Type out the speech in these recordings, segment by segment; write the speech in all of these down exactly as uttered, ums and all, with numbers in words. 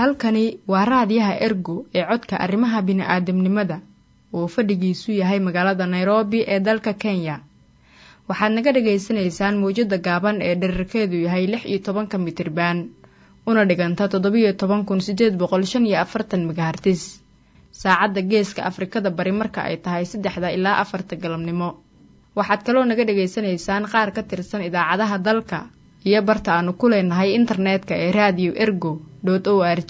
Halkani waa raadiyaha Ergo ee codka arrimaha bini'aadamnimada oo fadhigiisu yahay magaalada Nairobi ee dalka Kenya. Waxaad naga dhageysanaysaan muujada gaaban ee dhererkeedu yahay lix iyo toban mitir baan una dhiganta toddoba iyo toban kun siddeed boqol shan iyo afartan megahertz. Saacadda Geeska Afrikada Bari marka ay tahay saddexda ilaa afarta galabnimo. Waxaad kaloo naga dhageysanaysaan qaar ka tirsan idaacadaha dalka iyo barta aanu ku leenahay internetka ee radio ergo dot org.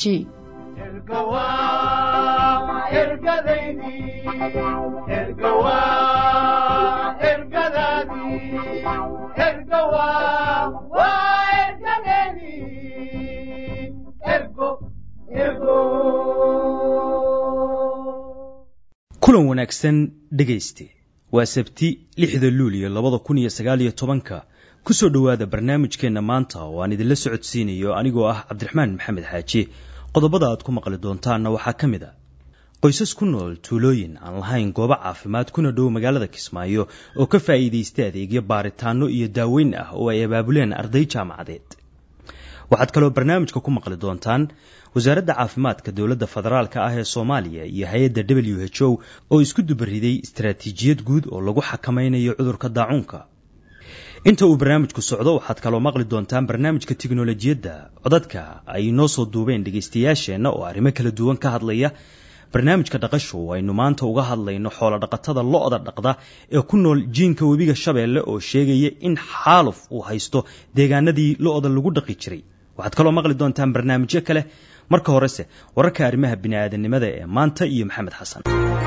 kulan wanaagsan dhegayste waa sabti lixda luulyo labada kun iyo sagaal iyo tobanka kusoo dhawaada barnaamijkeena maanta oo aan idinla socodsiinayo anigoo ah Cabdiraxmaan Maxamed Xaaji. qodobada aad ku maqli doontaana waxaa ka mid ah qoysas ku nool tuulooyin aan lahayn goobo caafimaad kuna dhow magaalada Kismaayo oo ka faa'iideystay adeegyo baaritaano iyo daaweyn ah oo ay abaabuleen arday jaamacadeed. waxaad kaloo barnaamijka ku maqli doontaan wasaaradda caafimaadka dowladda federaalka ah ee Soomaaliya iyo hay'adda W H O oo isku dubariday istaraatiijiyad guud oo lagu xakameynayo cudurka daacuunka. inta uu barnaamijku socdo waxaad kaloo maqli doontaan barnaamijka tiknoolajiyadda codadka ay noo soo duubeen dhageystayaasheenna oo arrimo kala duwan ka hadlaya. barnaamijka dhaqasho aynu maanta uga hadlayno xoolo dhaqatada lo'da dhaqda ee ku nool jiinka webiga Shabeelle oo sheegaya in xaaluf uu haysto deegaanadii lo'da lagu dhaqi jiray. waxaad kaloo maqli doontaan barnaamijyo kale. marka horese wararka arrimaha bini'aadanimada ee maanta iyo Maxamed Xasan.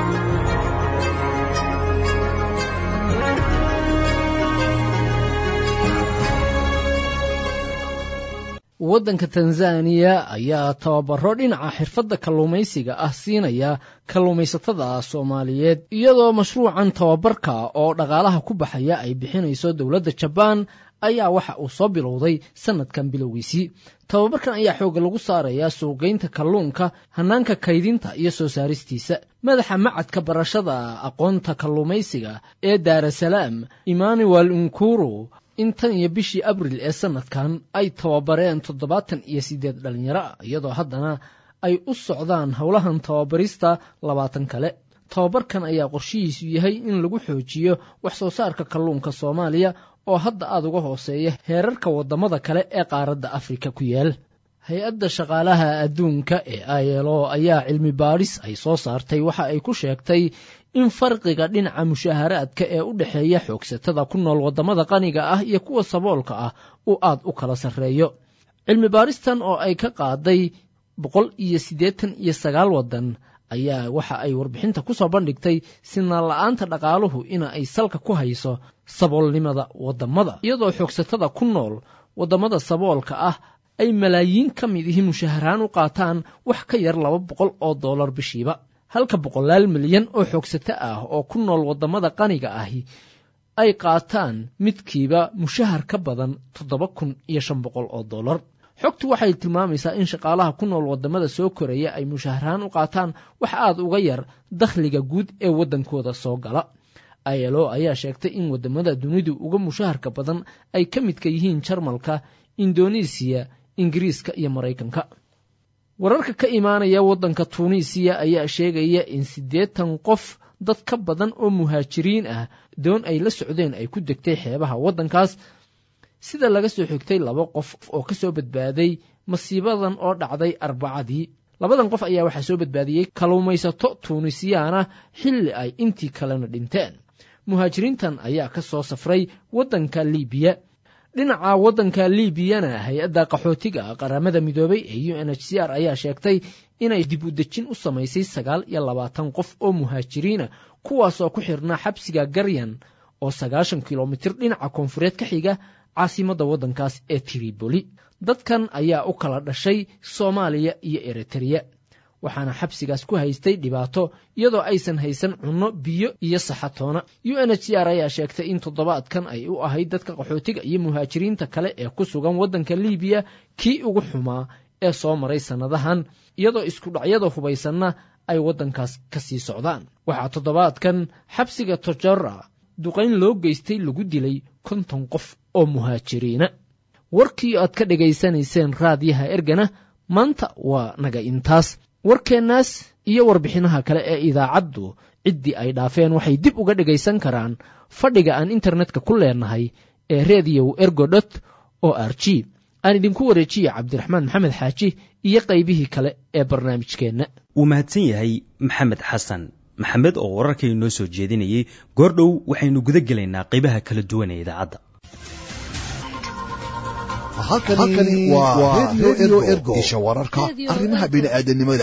waddanka Tanzania ayaa tababaro dhinaca xirfadda kalluumaysiga ah siinaya kalluumaysatada Soomaaliyeed iyadoo mashruucan tababarka oo dhaqaalaha ku baxaya ay bixinayso dawladda Japan ayaa waxa uu soo bilowday sanadkan bilowgiisii. tababarkan ayaa xooga lagu saarayaa suuqgeynta kalluunka, hanaanka kaydinta iyo soo saaristiisa. madaxa macadka barashada aqoonta kalluumaysiga ee Dar es Salaam Emmanuel Nkuru intan iyo bishii Abriil ee sanadkan ay tababareen toddobaatan iyo siddeed dhalinyaro iyadoo haddana ay u socdaan howlahan tababarista labaatan kale. tababarkan ayaa qorshihiisu yahay in lagu xoojiyo wax soo saarka kalluunka Soomaaliya oo hadda aad uga hooseeya heerarka wadamada kale ee qaaradda Afrika ku yaal. hay-adda shaqaalaha adduunka ee I L O ayaa cilmi baadhis ay soo saartay waxa ay ku sheegtay in farqiga dhinaca mushaharaadka ee u dhaxeeya xoogsatada ku nool wadamada qaniga ah iyo kuwa saboolka ah uu aad u kala sarreeyo. cilmi baadhistan oo ay ka qaaday boqol iyo siddeetan iyo sagaal wadan ayaa waxa ay warbixinta ku soo bandhigtay sinaan la'aanta dhaqaaluhu in ay salka ku hayso saboolnimada wadamada, iyadoo xoogsatada ku nool wadamada saboolka ah ay malaayiin ka mid yihiin mushaharaan u qaataan wax ka yar laba boqol oo dollar bishiiba, halka boqolaal milyan oo xoogsato ah oo ku nool wadamada qaniga ahi ay qaataan midkiiba mushahar ka badan toddoba kun iyo shan boqol oo dollar. xogtu waxay tilmaamaysaa in shaqaalaha ku nool wadamada soo koraya ay mushaharaan u qaataan wax aad uga yar dakhliga guud ee wadankooda soo gala. I L O ayaa sheegtay in wadamada dunidu uga mushaharka badan ay ka midka yihiin Jarmalka, Indonesia, Ingiriiska iyo Mareykanka. wararka ka imaanaya waddanka Tunisia ayaa sheegaya in siddeetan qof dad ka badan oo muhaajiriin ah doon ay la socdeen ay ku degtay xeebaha waddankaas, sida laga soo xigtay laba qof oo ka soo badbaaday masiibadan oo dhacday Arbacadii. labadan qof ayaa waxaa soo badbaadiyey kalluumaysato Tunisiyaana xilli ay intii kalena dhinteen. muhaajiriintan ayaa ka soo safray waddanka Liibiya. dhinaca waddanka Liibiyana hay-adda qaxootiga qaramada midoobay ee U N H C R ayaa sheegtay inay dib u dejin u samaysay sagaal iyo labaatan qof oo muhaajiriina kuwaas oo ku xirnaa xabsiga Garyan oo sagaashan kilomitir dhinaca koonfureed ka xiga caasimadda waddankaas ee Tripoli. dadkan ayaa u kala dhashay Soomaaliya iyo Eritrea, waxaana xabsigaas ku haystay dhibaato iyadoo aysan haysan cunno, biyo iyo saxatoona. U N H C R ayaa sheegtay in toddobaadkan ay u ahayd dadka qaxootiga iyo muhaajiriinta kale ee ku sugan waddanka Liibiya kii ugu xumaa ee soo maray sanadahan, iyadoo isku dhacyada hubaysanna ay waddankaas ka sii socdaan. waxaa toddobaadkan xabsiga Tojora duqayn loo geystay lagu dilay konton qof oo muhaajiriina. warkii aad ka dhageysanayseen raadiyaha Ergana maanta waa naga intaas. warkeennaas iyo warbixinaha kale ee idaacaddu ciddii ay dhaafeen waxay dib uga dhegaysan karaan fadhiga aan internetka ku leenahay ee radio ergo dot o r g. aan idinku wareejiye cabdiraxmaan maxamed xaaji iyo qaybihii kale ee barnaamijkeenna. wuu mahadsan yahay maxamed xasan maxamed oo wararkay noo soo jeedinayay. goordhow waxaynu guda gelaynaa qaybaha kala duwan ee idaacadda. halkani waa radio ergo isha wararka arrimaha bini'aadanimada.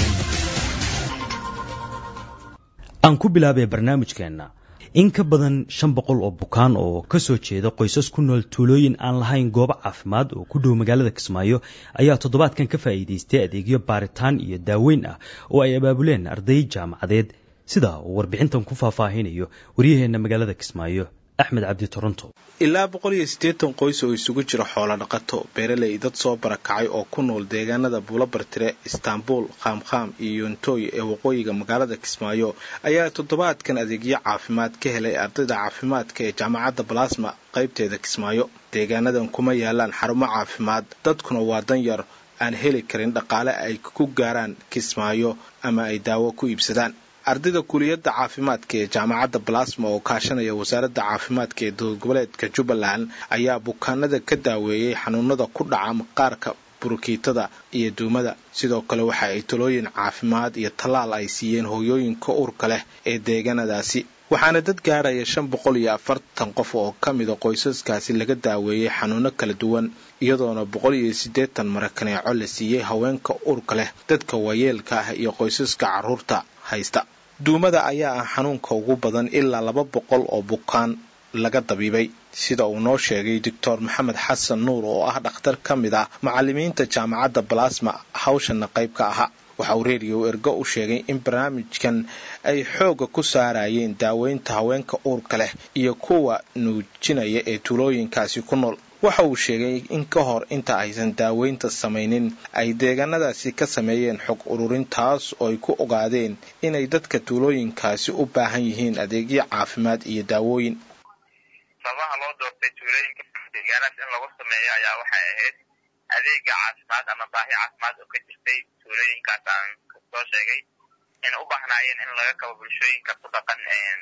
aan ku bilaabay barnaamijkeenna. in ka badan shan boqol oo bukaan oo ka soo jeeda qoysas ku nool tuulooyin aan lahayn goobo caafimaad oo ku dhow magaalada Kismaayo ayaa toddobaadkan ka faa'iidaystay adeegyo baaritaan iyo daaweyn ah oo ay abaabuleen arday jaamacadeed, sida uu warbixintan ku faahfaahinayo wariyaheena magaalada Kismaayo Axmed Cabdi Toronto. ilaa boqol iyo siddeetan qoys oo isugu jira xoolo dhaqato, beeraley, dad soo barakacay oo ku nool deegaanada Buulabartire, Istanbul, Qaamqaam iyo Yuntoy ee waqooyiga magaalada Kismaayo ayaa toddobaadkan adeegyo caafimaad ka helay ardayda caafimaadka ee jaamacadda Plasma qaybteeda Kismaayo. deegaanadan kuma yaalaan xarumo caafimaad, dadkuna waa dan yar aan heli karin dhaqaale ay ku gaaraan Kismaayo ama ay daawo ku iibsadaan. ardayda kuliyadda caafimaadka ee jaamacadda Plasma oo kaashanaya wasaaradda caafimaadka ee dowlad goboleedka Jubbaland ayaa bukaanada ka daaweeyay xanuunada ku dhaca maqaarka, burukiitada iyo duumada. sidoo kale waxa ay talooyin caafimaad iyo talaal ay siiyeen hooyooyinka uurka leh ee deegaanadaasi. waxaana dad gaaraya shan boqol iyo afartan qof oo ka mid ah qoysaskaasi laga daaweeyay xanuuno kala duwan, iyadoona boqol iyo siddeetan marakaneeco la siiyey haweenka uurka leh, dadka waayeelka ah iyo qoysaska carruurta haysta. duumada ayaa ah xanuunka ugu badan, ilaa laba boqol oo bukaan laga dabiibay, sida uu noo sheegay doctor maxamed xasan nuur oo ah dhakhtar ka mid ah macallimiinta jaamacadda Plasma hawshana qayb ka ahaa. waxa uu radio ergo u sheegay in barnaamijkan ay xooga ku saarayeen daaweynta haweenka uurka leh iyo kuwa nuujinaya ee tuulooyinkaasi ku nool. waxa uu sheegay in ka hor inta aysan daaweynta samaynin ay deegaanadaasi ka sameeyeen xog ururin, taas oo ay ku ogaadeen inay dadka tuulooyinkaasi u baahan yihiin adeegyo caafimaad iyo daawooyin. sababaha loo doortay tuulooyinka deegaanadaas in lagu sameeyo ayaa waxay ahayd adeega caafimaad ama baahi caafimaad oo ka jirtay tuulooyinkaas aan soo sheegay in u baahnaayeen in laga kabo bulshooyinka ku dhaqan.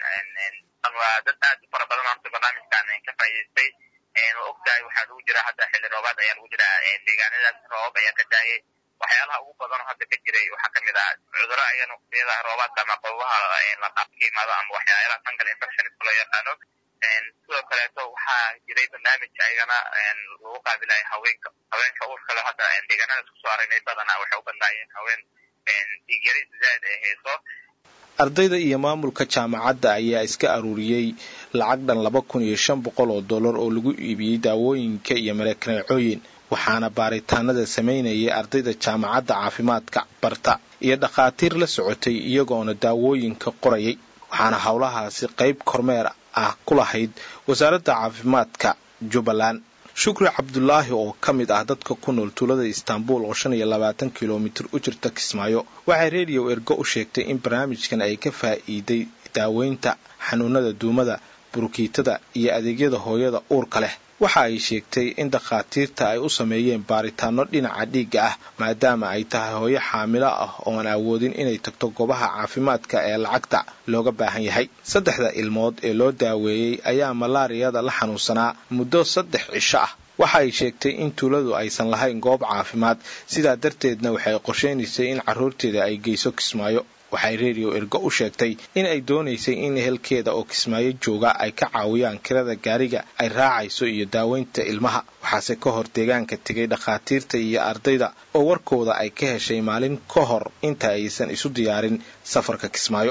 waa dad aad u fara badan oo barnaamijkan ka faa'iidaystay. ogtahay waxaa lagu jira hadda xilli roobaad ayaa lagu jira deegaanadaas roobab ayaa ka daayay. waxyaalaha ugu badan oo hadda ka jiray waxaa ka mid ah cudurro ayana waqtiyada roobaadka ama qabowaha la qaab ka yimaado ama waxyaalaha fungal infection loo yaqaano. sidoo kaleeto waxaa jiray barnaamij ayagana lagu qaabilaya haweenka haweenka uurka leh. hadda deegaanadaas kusoo aragnay badanaa waxay u badnaayeen haween dhiigyari zaad ee hayso. ardayda iyo maamulka jaamacadda ayaa iska aruuriyey lacag dhan laba kun iyo shan boqol oo dollar oo lagu iibiyey daawooyinka iyo marakaneecooyin, waxaana baaritaanada samaynayay ardayda jaamacadda caafimaadka barta iyo dhakhaatiir la socotay iyagoona daawooyinka qorayay. waxaana howlahaasi qayb kormeer ah ku lahayd wasaaradda caafimaadka Jubbaland. shukri cabdulaahi oo ka mid ah dadka ku nool tuulada Istanbul oo shan iyo labaatan kiiloomitir u jirta Kismaayo waxay radio ergo u sheegtay in barnaamijkan ay ka faa'iiday daaweynta xanuunada duumada, burukiitada iyo adeegyada hooyada uurka leh. waxa ay sheegtay in dhakhaatiirta ay u sameeyeen baaritaano dhinaca dhiigga ah maadaama ay tahay hooyo xaamilo ah oo aan awoodin inay tagto goobaha caafimaadka ee lacagta looga baahan yahay. saddexda ilmood ee loo daaweeyey ayaa malaariyada la xanuunsanaa muddo saddex cisho ah. waxa ay sheegtay in tuuladu aysan lahayn goob caafimaad, sidaa darteedna waxay qorsheynaysay in carruurteeda ay geyso Kismaayo. waxay radio ergo u sheegtay in ay doonaysay in ehelkeeda oo Kismaayo jooga ay ka caawiyaan kirada gaariga ay raacayso iyo daaweynta ilmaha. waxaase ka hor deegaanka tegay dhakhaatiirta iyo ardayda oo warkooda ay ka heshay maalin ka hor inta aysan isu diyaarin safarka Kismaayo.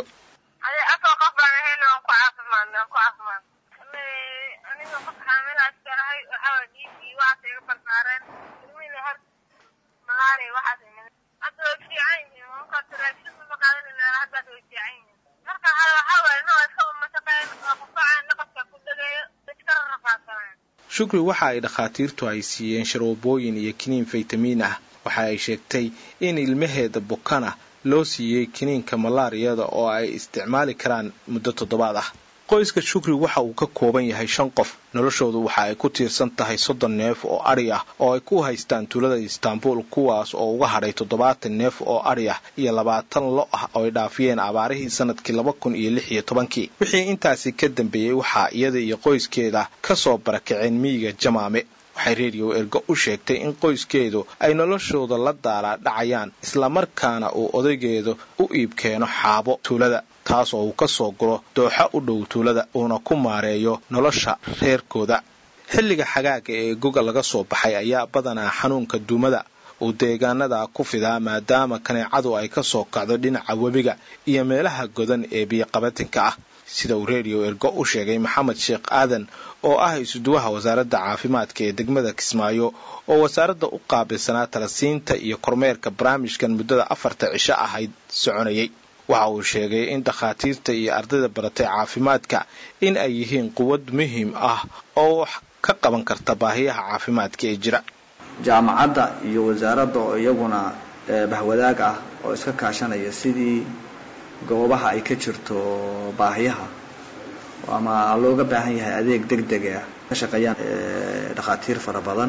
shukri waxa ay dhakhaatiirtu ay siiyeen sharoobooyin iyo kiniin faytamiin ah. waxa ay sheegtay in ilmaheeda bukana loo siiyey kiniinka malaariyada oo ay isticmaali karaan muddo toddobaad ah. qoyska shukri waxa uu ka kooban yahay shan qof noloshoodu waxa ay ku tiirsan tahay soddon neef oo ari ah oo ay ku haystaan tuulada Istanbul kuwaas oo uga hadhay toddobaatan neef oo ari ah iyo labaatan lo ah oo ay dhaafiyeen abaarihii sanadkii laba kun iyo lix iyo tobankii wixii intaasi ka dambeeyay waxa iyada iyo qoyskeeda ka soo barakaceen miyiga Jamaame waxay Radio Ergo u sheegtay in qoyskeedu ay noloshooda la daala dhacayaan isla markaana uu odaygeedu u iib keeno xaabo tuulada taas oo uu ka soo guro dooxa u dhow tuulada uuna ku maareeyo nolosha reerkooda xilliga xagaaga ee goga laga soo baxay ayaa badanaa xanuunka duumada uu deegaanada ku fidaa maadaama kaneecadu ay ka soo kacdo dhinaca webiga iyo meelaha godan ee biyo qabatinka ah sida uu Radio Ergo u sheegay Maxamed Sheekh Aadan oo ah isuduwaha wasaaradda caafimaadka ee degmada Kismaayo oo wasaaradda u qaabilsanaa talasiinta iyo kormeerka barnaamijkan muddada afarta cisho ahayd soconayay waxa uu sheegay in dhakhaatiirta iyo ardayda baratay caafimaadka in ay yihiin quwad muhiim ah oo wax ka qaban karta baahiyaha caafimaadka ee jira jaamacadda iyo wasaaradda oo iyaguna bahwadaag ah oo iska kaashanaya sidii goobaha ay ka jirto baahiyaha ama looga baahan yahay adeeg degdeg ah ka shaqeeyaan dhakhaatiir fara badan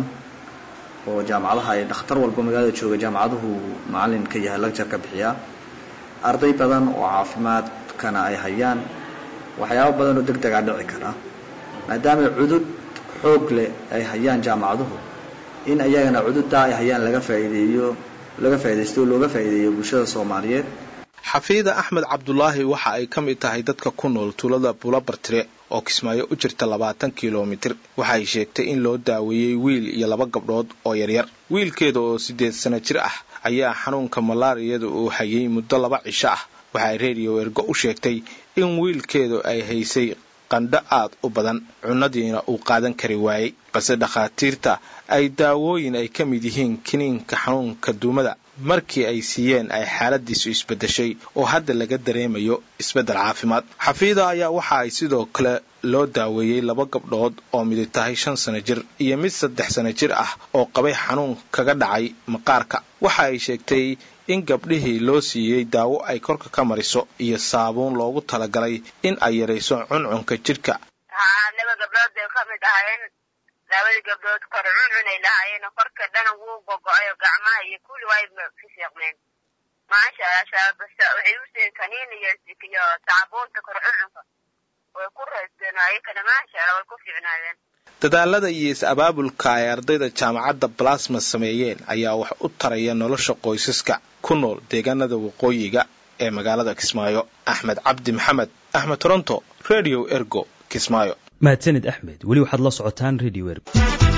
oo jaamacadaha ay dhakhtar walba magaalada jooga jaamacaduhu macallin ka yahay lecture ka bixiya arday badan oo caafimaadkana ay hayaan waxyaabo badan oo degdeg ah dhici kara maadaama cudud xoog leh ay hayaan jaamacaduhu in ayagana cududda ay hayaan laga faa'iideeyo laga faa'iideysto looga faa'iideeyo bulshada Soomaaliyeed Xafiida Axmed Cabdullaahi waxa ay ka mid tahay dadka ku nool tuulada Buulabartire oo Kismaayo u jirta labaatan kiiloomitir waxa ay sheegtay in loo daaweeyay wiil iyo laba gabdhood oo yaryar wiilkeeda oo sideed sano jir ah ayaa xanuunka malaariyada uu hayay muddo laba cisho ah waxa ay Radio Ergo u sheegtay in wiilkeedu ay haysay qandho aad u badan cunadiina uu qaadan kari waayay balse dhakhaatiirta ay daawooyin ay ka mid yihiin kiniinka xanuunka duumada markii ay siiyeen ay xaaladiisu isbedeshay oo hadda laga dareemayo isbedel caafimaad xafiida ayaa waxa ay sidoo kale loo daaweeyay laba gabdhood oo mid tahay shan sano jir iyo mid saddex sano jir ah oo qabay xanuun kaga dhacay maqaarka waxa ay sheegtay in gabdhihii loo siiyay daawo ay korka ka mariso iyo saabuun loogu talagalay in ay yareyso cuncunka jirka laba gabdhood bay ka mid ahaayeen labadii gabdhood kor cuncunay lahaayeen korka dhan wuu gogo'ay gacmaha iyo kulli way ka fiiqmeen maasha Allah waxay u seen kaniin iyo iyo saabuunta kor cuncunka way ku reesteen kana maasha Allah way ku fiicnaayeen dadaalada iyo is-abaabulka ay ardayda jaamacadda Plasma sameeyeen ayaa wax u taraya nolosha qoysaska ku nool deegaanada waqooyiga ee magaalada Kismaayo Axmed Cabdi Maxamed Axmed Toronto Radio Ergo Kismaayo mahadsanid Axmed wali waxaad la socotaan Radio Ergo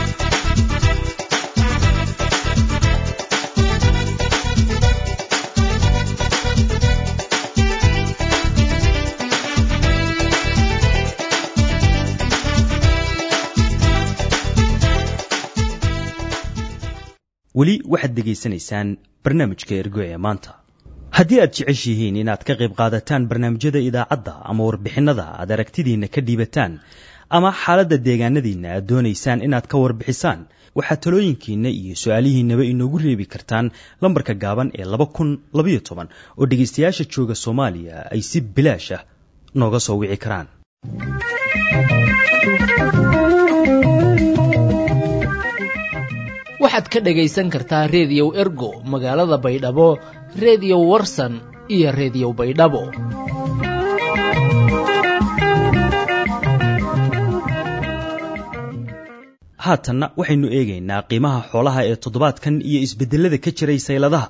weli waxaad degaysanaysaan barnaamijka Ergo ee maanta haddii aad jeceshihiin inaad ka qayb qaadataan barnaamijyada idaacadda ama warbixinada aad aragtidiina ka dhiibataan ama xaaladda deegaanadiina aad doonaysaan inaad ka warbixisaan waxaad talooyinkiina iyo su'aalihiinaba inoogu reebi kartaan lambarka gaaban ee laba kun labayo toban oo dhegaystayaasha jooga Soomaaliya ay si bilaash ah nooga soo wici karaan waxaad ka dhagaysan kartaa Radio Ergo magaalada Baydhabo Radio Warsan iyo Radio Baydhabo haatanna waxaynu eegaynaa qiimaha xoolaha ee toddobaadkan iyo isbedelada ka jiray sayladaha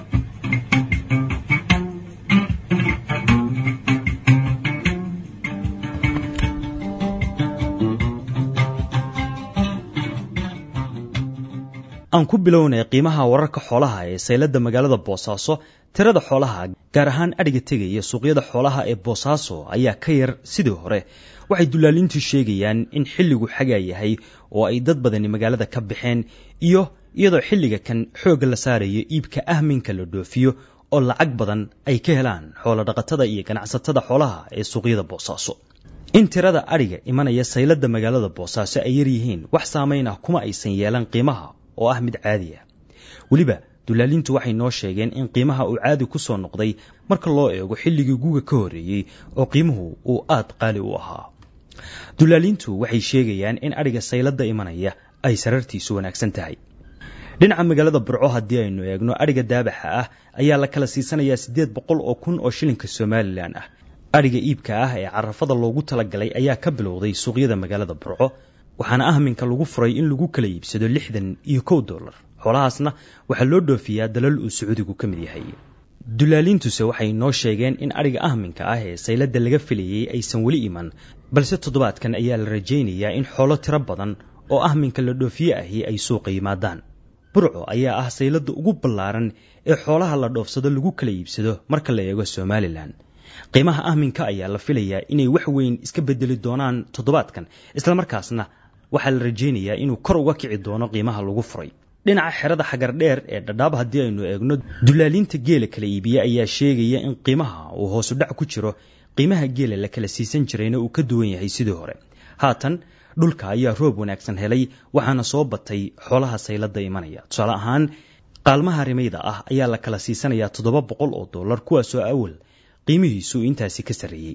aan ku bilownay qiimaha wararka xoolaha ee saylada magaalada Boosaaso tirada xoolaha gaar ahaan adhiga tegaya suuqyada xoolaha ee Boosaaso ayaa ka yar sidii hore waxay dulaalintu sheegayaan in xilligu xagaa yahay oo ay dad badani magaalada ka baxeen iyo iyadoo xilliga kan xoog la saarayo iibka ahminka la dhoofiyo oo lacag badan ay ka helaan xoolo dhaqatada iyo ganacsatada xoolaha ee suuqyada Boosaaso in tirada adhiga imanaya saylada magaalada Boosaaso ay yar yihiin wax saameyn ah kuma aysan yeelan qiimaha oo ah mid caadi ah waliba dulaalintu waxay noo sheegeen in qiimaha uu caadi ku soo noqday marka loo eego xilligii guga ka horreeyey oo qiimuhu uu aad qaali u ahaa. dulaalintu waxay sheegayaan in adhiga sayladda imanaya ay sarartiisu wanaagsan tahay. dhinaca magaalada Burco haddii aynu eegno adhiga daabaxa ah ayaa la kala siisanayaa siddeed boqol oo kun oo shilinka Somaliland ah. adhiga iibka ah ee carafada loogu talagalay ayaa ka bilowday suuqyada magaalada Burco, waxaana ahminka lagu furay in lagu kala iibsado lixdan iyo kow dollar. xoolahaasna waxaa loo dhoofiyaa dalal uu Sacuudigu ka mid yahay. dulaalintuse waxay noo sheegeen in adhiga ahminka ah ee sayladda laga filayay aysan weli iman, balse toddobaadkan ayaa la rajaynayaa in xoolo tiro badan oo ahminka la dhoofiye ahi ay suuqa yimaadaan. Burco ayaa ah sayladda ugu ballaaran ee xoolaha la dhoofsado lagu kala iibsado marka la eego Somaliland. qiimaha ahminka ayaa la filayaa inay wax weyn iska bedeli doonaan toddobaadkan, isla markaasna waxaa la rajaynayaa inuu kor uga kici doono qiimaha lagu furay. dhinaca xerada xagar dheer ee Dhadhaab haddii aynu eegno, dulaalinta geela kala iibiya ayaa sheegaya in qiimaha uu hoos u dhac ku jiro, qiimaha geela la kala siisan jirayna uu ka duwan yahay sidii hore. haatan dhulka ayaa roob wanaagsan helay, waxaana soo batay xoolaha sayladda imanaya. tusaale ahaan qaalmaha rimayda ah ayaa la kala siisanayaa toddoba boqol oo dollar, kuwaasoo awal qiimihiisu intaasi ka sarreeyey.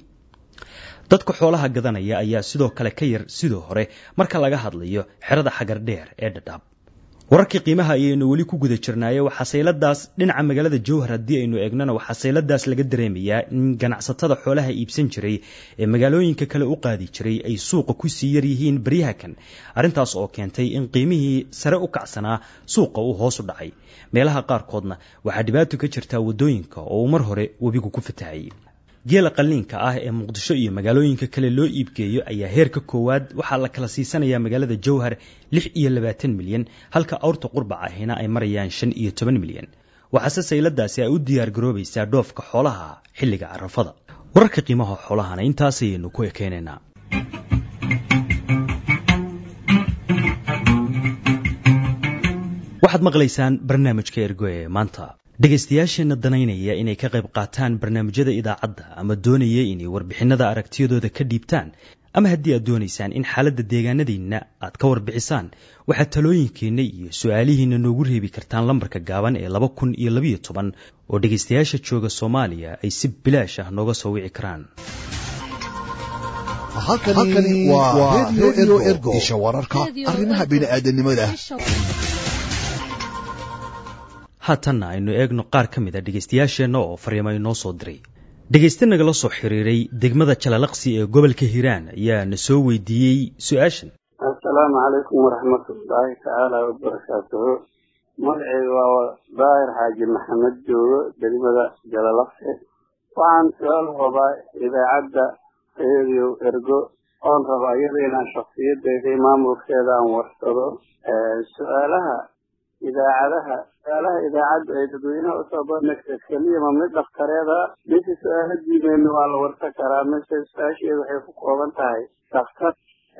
dadka xoolaha gadanaya ayaa sidoo kale ka yar sidoo hore marka laga hadlayo xerada xagar dheer ee Dhadhaab. wararkii qiimaha ayaynu weli ku guda jirnaaye waxaa sayladaas dhinaca magaalada Jowhar haddii aynu eegnana waxaa sayladaas laga dareemayaa in ganacsatada xoolaha iibsan jiray ee magaalooyinka kale u qaadi jiray ay suuqa ku sii yar yihiin baryaha kan, arrintaas oo keentay in qiimihii sare u kacsanaa suuqa uu hoos u dhacay. meelaha qaarkoodna waxaa dhibaato ka jirtaa wadooyinka oo uu mar hore webigu ku fatahayay. geela qalliinka ah ee Muqdisho iyo magaalooyinka kale loo iibgeeyo ayaa heerka koowaad waxaa la kala siisanayaa magaalada Jowhar lix iyo labaatan milyan, halka awrta qurbaca ahina ay marayaan shan iyo toban milyan. waxaase sayladaasi ay u diyaar garoobaysaa dhoofka xoolaha xilliga carafada. wararka qiimaha xoolahana intaas ayaynu ku ekeenaynaa. waxaad maqlaysaan barnaamijka Ergo ee maanta. dhegaystayaasheenna danaynaya inay ka qayb qaataan barnaamijyada idaacadda ama doonaya inay warbixinada aragtiyadooda ka dhiibtaan, ama haddii aad doonaysaan in xaaladda deegaanadiinna aad ka warbixisaan, waxaad talooyinkeenna iyo su-aalihiinna noogu reebi kartaan lambarka gaaban ee laba kun iyo labiyo toban oo dhegaystayaasha jooga Soomaaliya ay si bilaash ah nooga soo wici karaan. halkani waa Radio Ergo, isha wararka arrimaha bini'aadanimada. haatanna aynu eegno qaar ka mid a dhegaystayaasheenna oo fariimo inoo soo diray. dhegayste nagala soo xiriiray degmada Jalalaqsi ee gobolka Hiiraan ayaa na soo weydiiyey su-aashan. assalaamu calaykum waraxmatullaahi tacaala wabarakaatuhu. magacayga waa daahir xaaji maxamed joogo degmada Jalalaqsi. waxaan su-aal rabaa idaacadda Radio Ergo oon rabaa iyada inaan shakhsiyaddeeda iyo maamulkeeda aan warsado. su-aalaha idaacadaha su-aalaha idaacaddu ay dadweynaha usoo bandhigta keliya ma mid dhakhtareeda, mise su-aalo diimeedna waa la warsan karaa, mise su-aasheedu waxay ku kooban tahay dhakhtar.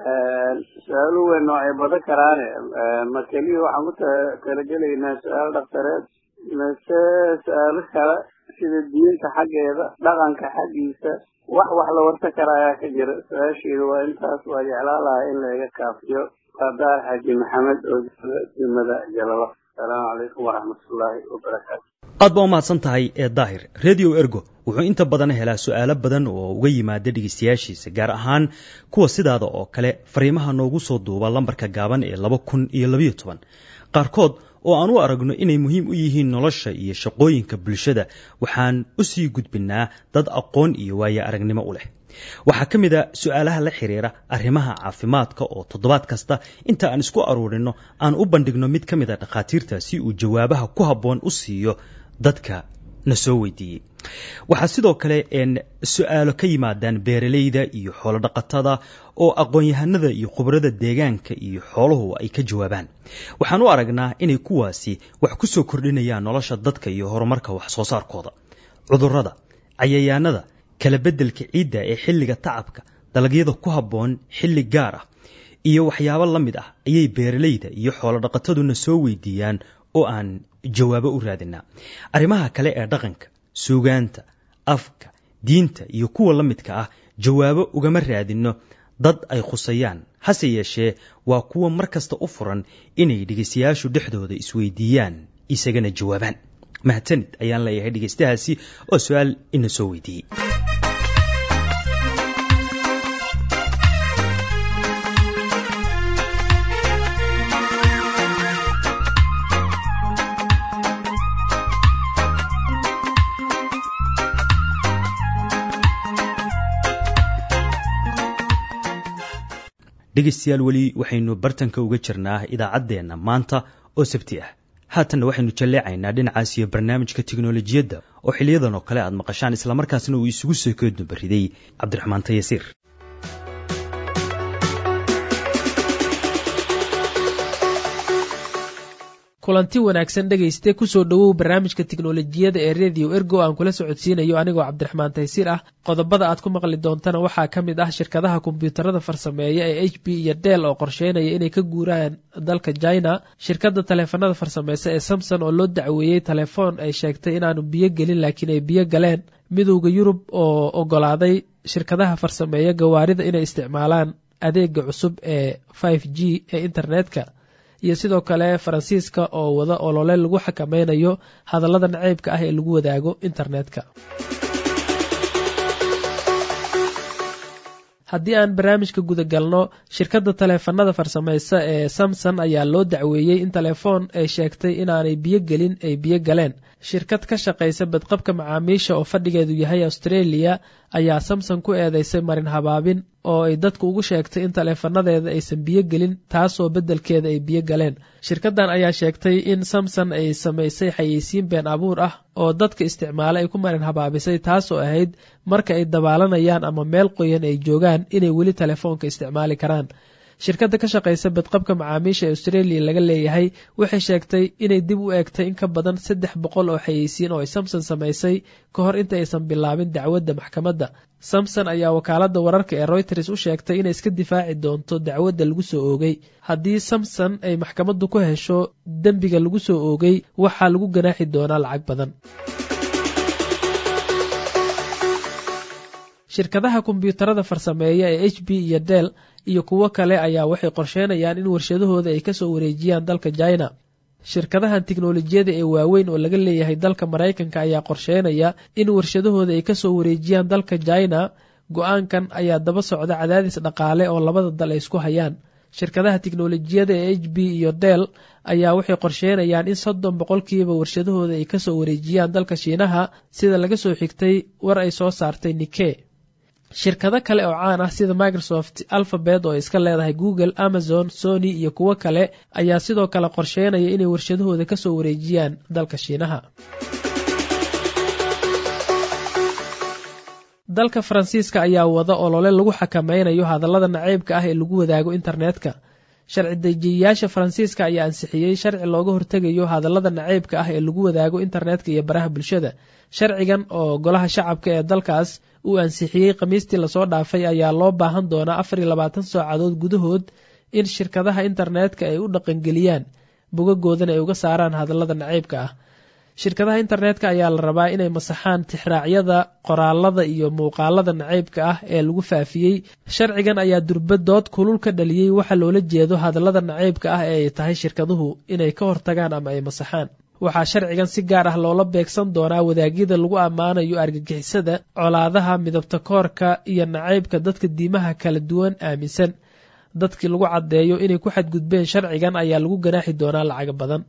su-aaluhu way noocay badan karaane, ma keliya waxaan ku talagelaynaa su-aalo dhakhtareed, mise su-aalo kale sida diinta xaggeeda, dhaqanka xaggiisa, wax wax la warsan kara ayaa ka jira. su-aasheedu waa intaas. waa jeclaan lahaa in laiga kaafiyo. daar xaaji maxamed oo degmada Jalalaqsi. assalaamu calaykum waraxmatullaahi wabarakaatu. aad baa umahadsan tahay ee daahir. Radio Ergo wuxuu inta badan helaa su-aalo badan oo uga yimaada dhegaystayaashiisa, gaar ahaan kuwa sidaada oo kale fariimaha noogu soo duuba lambarka gaaban ee laba kun iyo labiyo toban. qaarkood oo aan u aragno inay muhiim u yihiin nolosha iyo shaqooyinka bulshada, waxaan u sii gudbinaa dad aqoon iyo waayo aragnimo u leh. waxaa ka mid a su-aalaha la xiriira arrimaha caafimaadka oo toddobaad kasta inta aan isku aruurino aan u bandhigno mid ka mid a dhakhaatiirta si uu jawaabaha ku habboon u siiyo dadka na soo weydiiyey. waxaa sidoo kale een su-aalo ka yimaadaan beeralayda iyo xoolo dhaqatada oo aqoon-yahanada iyo khubarada deegaanka iyo xooluhu ay ka jawaabaan. waxaan u aragnaa inay kuwaasi wax ku soo kordhinayaan nolosha dadka iyo horumarka wax soo saarkooda. cudurrada, cayayaanada, kala beddelka ciidda ee xilliga tacabka, dalagyada ku habboon xilli gaar ah iyo waxyaabo la mid ah ayay beeralayda iyo xoolo dhaqataduna soo weydiiyaan oo aan jawaabo u raadinaa. arrimaha kale ee dhaqanka, suugaanta, afka, diinta iyo kuwa la midka ah jawaabo ugama raadinno dad ay khusayaan, hase yeeshee waa kuwa mar kasta u furan inay dhegaystayaashu dhexdooda isweydiiyaan isagana jawaabaan. mahadsanid ayaan leeyahay dhegaystahaasi oo su-aal ina soo weydiiyey. dhegaystayaal weli waxaynu bartanka uga jirnaa idaacaddeenna maanta oo sabti ah. haatanna waxaynu jalleecaynaa dhinacaas iyo barnaamijka tiknolojiyadda oo xiliyadan oo kale aad maqashaan islamarkaasna uu isugu soo koodnubariday cabdiraxmaan tayasiir. kulanti wanaagsan dhegayste kusoo dhowow barnaamijka tiknolojiyada ee radio ergo aan kula socodsiinayo anigoo cabdiraxmaan taysiir ah. qodobada aad ku maqli doontana waxaa ka mid ah shirkadaha kombiyuutarada farsameeya ee h p iyo del oo qorsheynaya inay ka guuraan dalka china, shirkada taleefanada farsameysa ee samson oo loo dacweeyey telefoon ay sheegtay inaanu biyo gelin laakiin ay biyo galeen, midowda yurub oo ogolaaday shirkadaha farsameeya gawaarida inay isticmaalaan adeega cusub ee five g ee internetka, iyo sidoo kale faransiiska oo wada olole lagu xakameynayo hadallada naceybka ah ee lagu wadaago internetka. haddii aan barnaamijka guda galno, shirkadda taleefanada farsameysa ee samson ayaa loo dacweeyey in telefoon ay sheegtay inaanay biyo gelin ay biyo galeen. shirkad ka shaqaysa badqabka macaamiisha oo fadhigeedu yahay australia ayaa samson ku eedeysay marin habaabin oo ay dadku ugu sheegtay in taleefanadeeda aysan biyo gelin, taasoo beddelkeeda ay biyo galeen. shirkaddan ayaa sheegtay in samson ay samaysay xayeysiin been abuur ah oo dadka isticmaala ay ku marin habaabisay, taasoo ahayd marka ay dabaalanayaan ama meel qoyan ay joogaan inay weli telefoonka isticmaali karaan. shirkadda ka shaqaysa badqabka macaamiisha ee australia laga leeyahay waxay sheegtay inay dib u eegtay in ka badan saddex boqol oo xayeysiin oo ay samson samaysay ka hor inta aysan bilaabin dacwadda maxkamadda. samson ayaa wakaaladda wararka ee reuters u sheegtay inay iska difaaci doonto dacwadda lagu soo oogay. haddii samson ay maxkamaddu ku hesho dembiga lagu soo oogay, waxaa lagu ganaaxi doonaa lacag badan. shirkadaha kombiyuutarada farsameeya ee h p iyo del iyo kuwo kale ayaa waxay qorsheynayaan in warshadahooda ay kasoo wareejiyaan dalka china. shirkadahan tiknolojiyada ee waaweyn oo laga leeyahay dalka maraykanka ayaa qorsheynaya in warshadahooda ay kasoo wareejiyaan dalka china. go-aankan ayaa daba socda cadaadis dhaqaale oo labada dal ay isku hayaan. shirkadaha tiknolojiyada ee h p iyo del ayaa waxay qorsheynayaan in soddon boqolkiiba warshadahooda ay kasoo wareejiyaan dalka shiinaha, sida laga soo xigtay war ay soo saartay nike. shirkado kale oo caan ah sida microsoft, alphabet oo iska leedahay google, amazon, sony iyo kuwo kale ayaa sidoo kale qorsheynaya inay warshadahooda kasoo wareejiyaan dalka shiinaha. dalka faransiiska ayaa wada olole lagu xakameynayo hadallada naceybka ah ee lagu wadaago internetka. sharci dejiyayaasha faransiiska ayaa ansixiyey sharci looga hortegayo hadallada naceybka ah ee lagu wadaago internetka iyo baraha bulshada. sharcigan oo golaha shacabka ee dalkaas uu ansixiyey khamiistii lasoo dhaafay ayaa loo baahan doonaa afar iyo labaatan saacadood gudahood in shirkadaha internetka ay u dhaqangeliyaan bogagoodana ay uga saaraan hadallada naceybka ah. shirkadaha internetka ayaa la rabaa inay masaxaan tixraacyada, qoraalada iyo muuqaalada naceybka ah ee lagu faafiyey. sharcigan ayaa durbadood kulul ka dhaliyey waxa loola jeedo hadallada naceybka ah ee ay tahay shirkaduhu inay ka hortagaan ama ay masaxaan. waxaa sharcigan si gaar ah loola beegsan doonaa wadaagyada lagu ammaanayo argagixisada, colaadaha, midabta koorka iyo naceybka dadka diimaha kala duwan aaminsan. dadkii lagu caddeeyo inay ku xadgudbeen sharcigan ayaa lagu ganaaxi doonaa lacaga badan.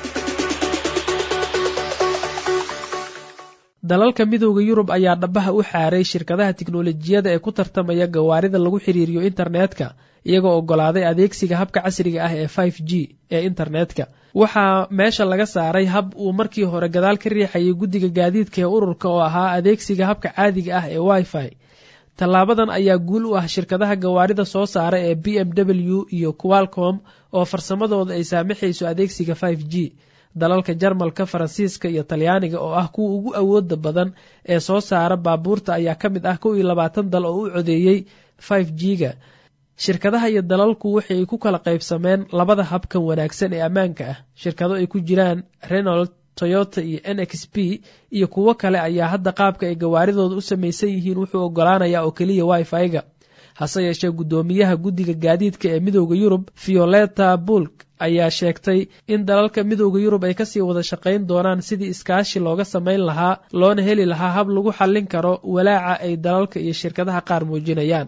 dalalka midowda yurub ayaa dhabaha u xaaray shirkadaha tiknolojiyada ee ku tartamaya gawaarida lagu xiriiriyo internetka, iyagoo ogolaaday adeegsiga habka casriga ah ee five g ee internetka. waxaa meesha laga saaray hab uu markii hore gadaal ka riixayay guddiga gaadiidka ee ururka oo ahaa adeegsiga habka caadiga ah ee wifi. tallaabadan ayaa guul u ah shirkadaha gawaarida soo saara ee b m w iyo qualcom oo farsamadooda ay saamaxayso adeegsiga five g. dalalka jarmalka, faransiiska iyo talyaaniga oo ah kuwa ugu awooda badan ee soo saara baabuurta ayaa ka mid ah kow iyo labaatan dal oo u codeeyey five g-ga. shirkadaha iyo dalalku waxay ku kala qaybsameen labada habkan wanaagsan ee ammaanka ah. shirkado ay ku jiraan Renault, Toyota iyo N X P iyo kuwo kale ayaa hadda qaabka ay gawaaridooda u samaysan yihiin wuxuu ogolaanayaa oo keliya wifi-ga. hase yeeshee guddoomiyaha guddiga gaadiidka ee midowda yurub Violeta Bulk ayaa sheegtay in dalalka midowda yurub ay kasii wada shaqayn doonaan sidii iskaashi looga samayn lahaa loona heli lahaa hab lagu xallin karo walaaca ay dalalka iyo shirkadaha qaar muujinayaan.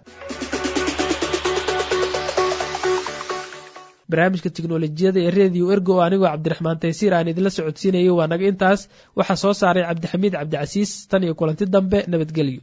barnaamijka tiknolojiyada ee radio ergo oo anigoo cabdiraxmaan taysiir aan idinla socodsiinayay waa naga intaas. waxaa soo saaray cabdixamiid cabdicasiis. tan iyo kulanti dambe, nabadgelyo.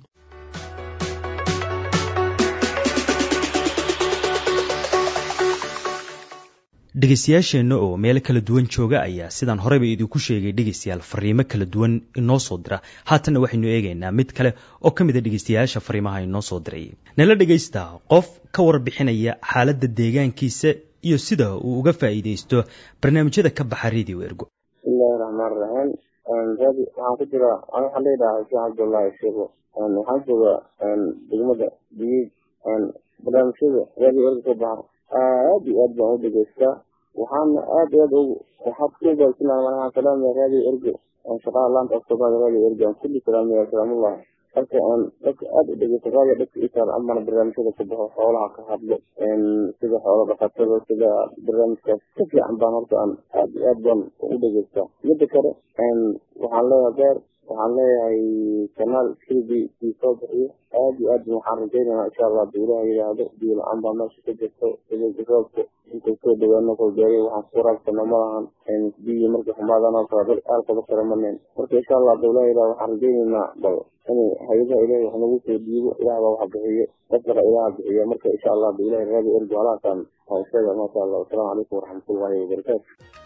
dhegaystayaasheenna oo meelo kala duwan jooga ayaa sidaan horeyba idinku sheegay dhegaystayaal fariimo kala duwan inoo soo dira. haatanna waxaynu eegaynaa mid kale oo ka mid a dhegaystayaasha fariimaha inoo soo diray. nala dhegaysta qof ka warbixinaya xaaladda deegaankiisa iyo sida uu uga faa'iidaysto barnaamijyada ka baxa radio ergo. bismillahi raxmaan raxiim. waxaan ku jira ana waxaan leedahay sheekh cabdullaahi sheego waxaan jooga degmada biyiid. barnaamijyada radio ergo ka baxa aad iyo aad baan u dhegaystaa. waxaana aad iyo aad ugu waxaad ku gaarsinaa waxaan salaamaya radio ergo shaqaha laanta af soomaaliya radio ergo aan kulli salaamaya salaamullah. halka aan dadka aada u dhegeysta radio dadka itaan amana barnaamijyada ka baxo xoolaha ka hadlo sida xoola dhaqatada sida barnaamijkaas ka fiican baan horta aan aad iyo aad baan ugu dhegeystaa. midda kale waxaan leeyahay beer waxaan leeyahay kanaal kii kii soo bixiyo aad iyo aad waxaan rajaynayaa insha allah hadii ilaah yidhaahdo biyo la-aan baa meesha ka jirto sida roobka intay soo dhawaano kol beeriya waxaan ku waraabsana malahan biyo markay xumaadaan kala aalkaba karamaneen. marka insha allah hadii ilaah yidhaahdo waxaan rajaynaynaa bal inay hay-adaha ilahi wax nagu soo dhiibo ilaah baa wax bixiyo dadkana ilaah bixiyo. marka insha allah hadii ilaah radio ergo halaasaan hawsheeda maasha allah. wasalaamu calaykum waraxmatullahi wabarakaatu.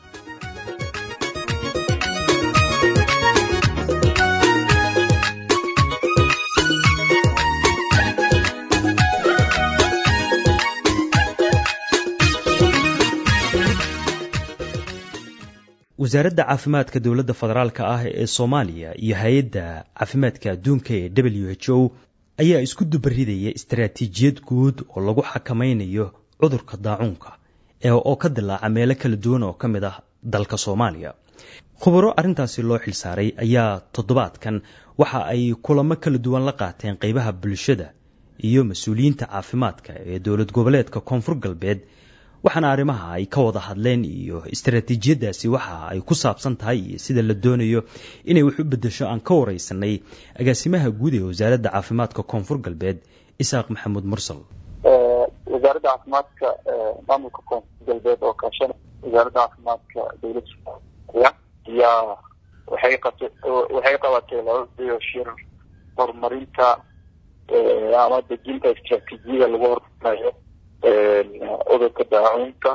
wasaaradda caafimaadka dowladda federaalka ah ee Soomaaliya iyo hay-adda caafimaadka adduunka ee W H O ayaa isku dubaridaya istaraatiijiyad guud oo lagu xakameynayo cudurka daacuunka ee oo ka dilaaca meelo kala duwan oo ka mid ah dalka Soomaaliya. khubaro arrintaasi loo xilsaaray ayaa toddobaadkan waxa ay kulamo kala duwan la qaateen qaybaha bulshada iyo mas'uuliyiinta caafimaadka ee dowlad goboleedka Koonfur Galbeed. waxaana arrimaha ay ka wada hadleen iyo istaraatiijiyadaasi waxa ay ku saabsan tahay iyo sida la doonayo inay wax u bedesho aan ka wareysanay agaasimaha guud ee wasaaradda caafimaadka Koonfur Galbeed Isaaq Maxamuud Mursal. wasaaradda caafimaadka maamulka Koonfur Galbeed oo kaashan wasaaradda caafimaadka dowladda Soomaaliya ayaa waxay qabtay waxay qabatay laba shir horumarinta ama dejinta istaraatiijiyada lagu horumariyo cudurka daacuunka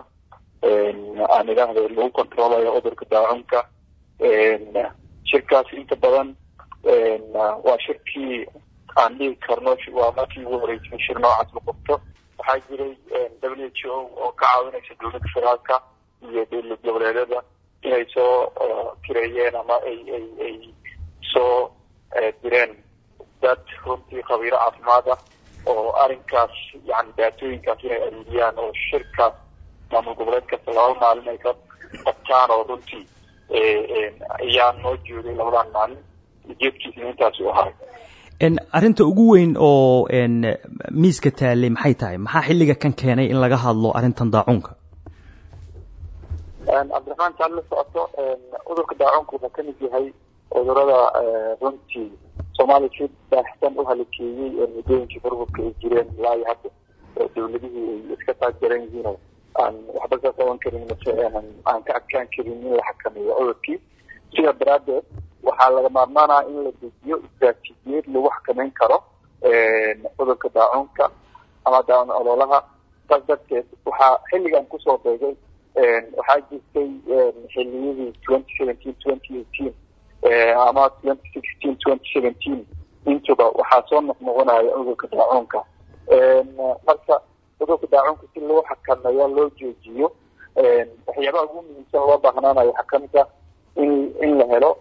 aan idhaahdo lagu kontroolayo cudurka daacuunka. shirkaasi inta badan waa shirkii aan dhihi karno waa markii ugu horeysay shir noocaas la qabto. waxaa jiray W H O oo ka caawinaysa dowladda federaalka iyo dowlad goboleedyada inay soo kireeyeen ama ay ay ay soo direen dad runtii khabiiro caafimaad ah oo arrinkaas yani daatooyinkaas inay adeegiyaan oo shirkaas maamul goboleed kasta laba maalin ay ka qabtaan oo runtii ayaa noo joogay labadan maalin ujeedkiisina intaasi u ahay. arrinta ugu weyn oo miiska taallay maxay tahay? maxaa xilliga kan keenay in laga hadlo arrintan daacuunka? cabdiraxmaan saad la socoto cudurka daacuunka wuxuu ka mid yahay cudurada runtii Soomaaliya si baahsan u halkeeyay ee muddooyinkii burburka ay jireen ilaa iyo hadda dowladihii ay iska taageeran yihiin aan waxba ka qaban karin mase aan ka adkaan karin in la xakameeyo cudurkii. sidaa daraaddeed waxaa laga maarmaanaa in la dejiyo istaraatiijiyad lagu xakameyn karo cudurka daacuunka ama daacun ololaha. saas darteed waxaa xilligan kusoo beegay waxaa jirtay xilliyadii twenty seventeen twenty eighteen ama twenty sixteen twenty seventeen intuba waxaa soo noqnoqonaya cudurka daacuunka. marka cudurka daacuunka si loo xakameeyo loo joojiyo waxyaabaha ugu muhiimsan loo baahnaanayo waxaa kamid ah in in la helo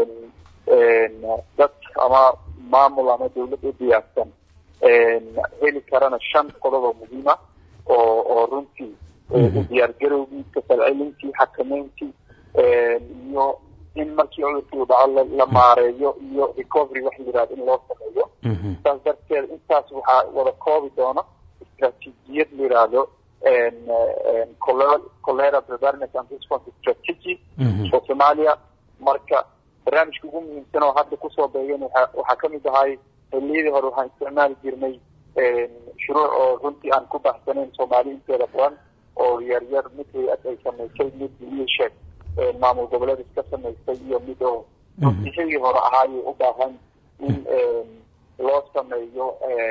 dad ama maamul ama dowlad u diyaarsan heli karana shan qodob oo muhiim ah oo oo runtii diyaargarowgii kafalcelintii xakameyntii iyo in markii cudurkii uu dhaco la maareeyo iyo recovery wax yidhahdo in loo sameeyo. saas darteed intaas waxaa wada koobi doona istaraatiijiyad la yidhaahdo cholera preparedness and response strategy for Somalia. Marka barnaamijka ugu muhiimsan oo hadda kusoo beegeen waxaa ka mid ahay xilliyadii hore waxaan isticmaali jirnay shuruuc oo runtii aan ku baxsanayn Soomaali inteeda badan oo yar yar mid hay-ad ay samaysay mid leadership maamul goboleed iska samaysay iyo mid oo runtii hore ahaayay u baahan in loo sameeyo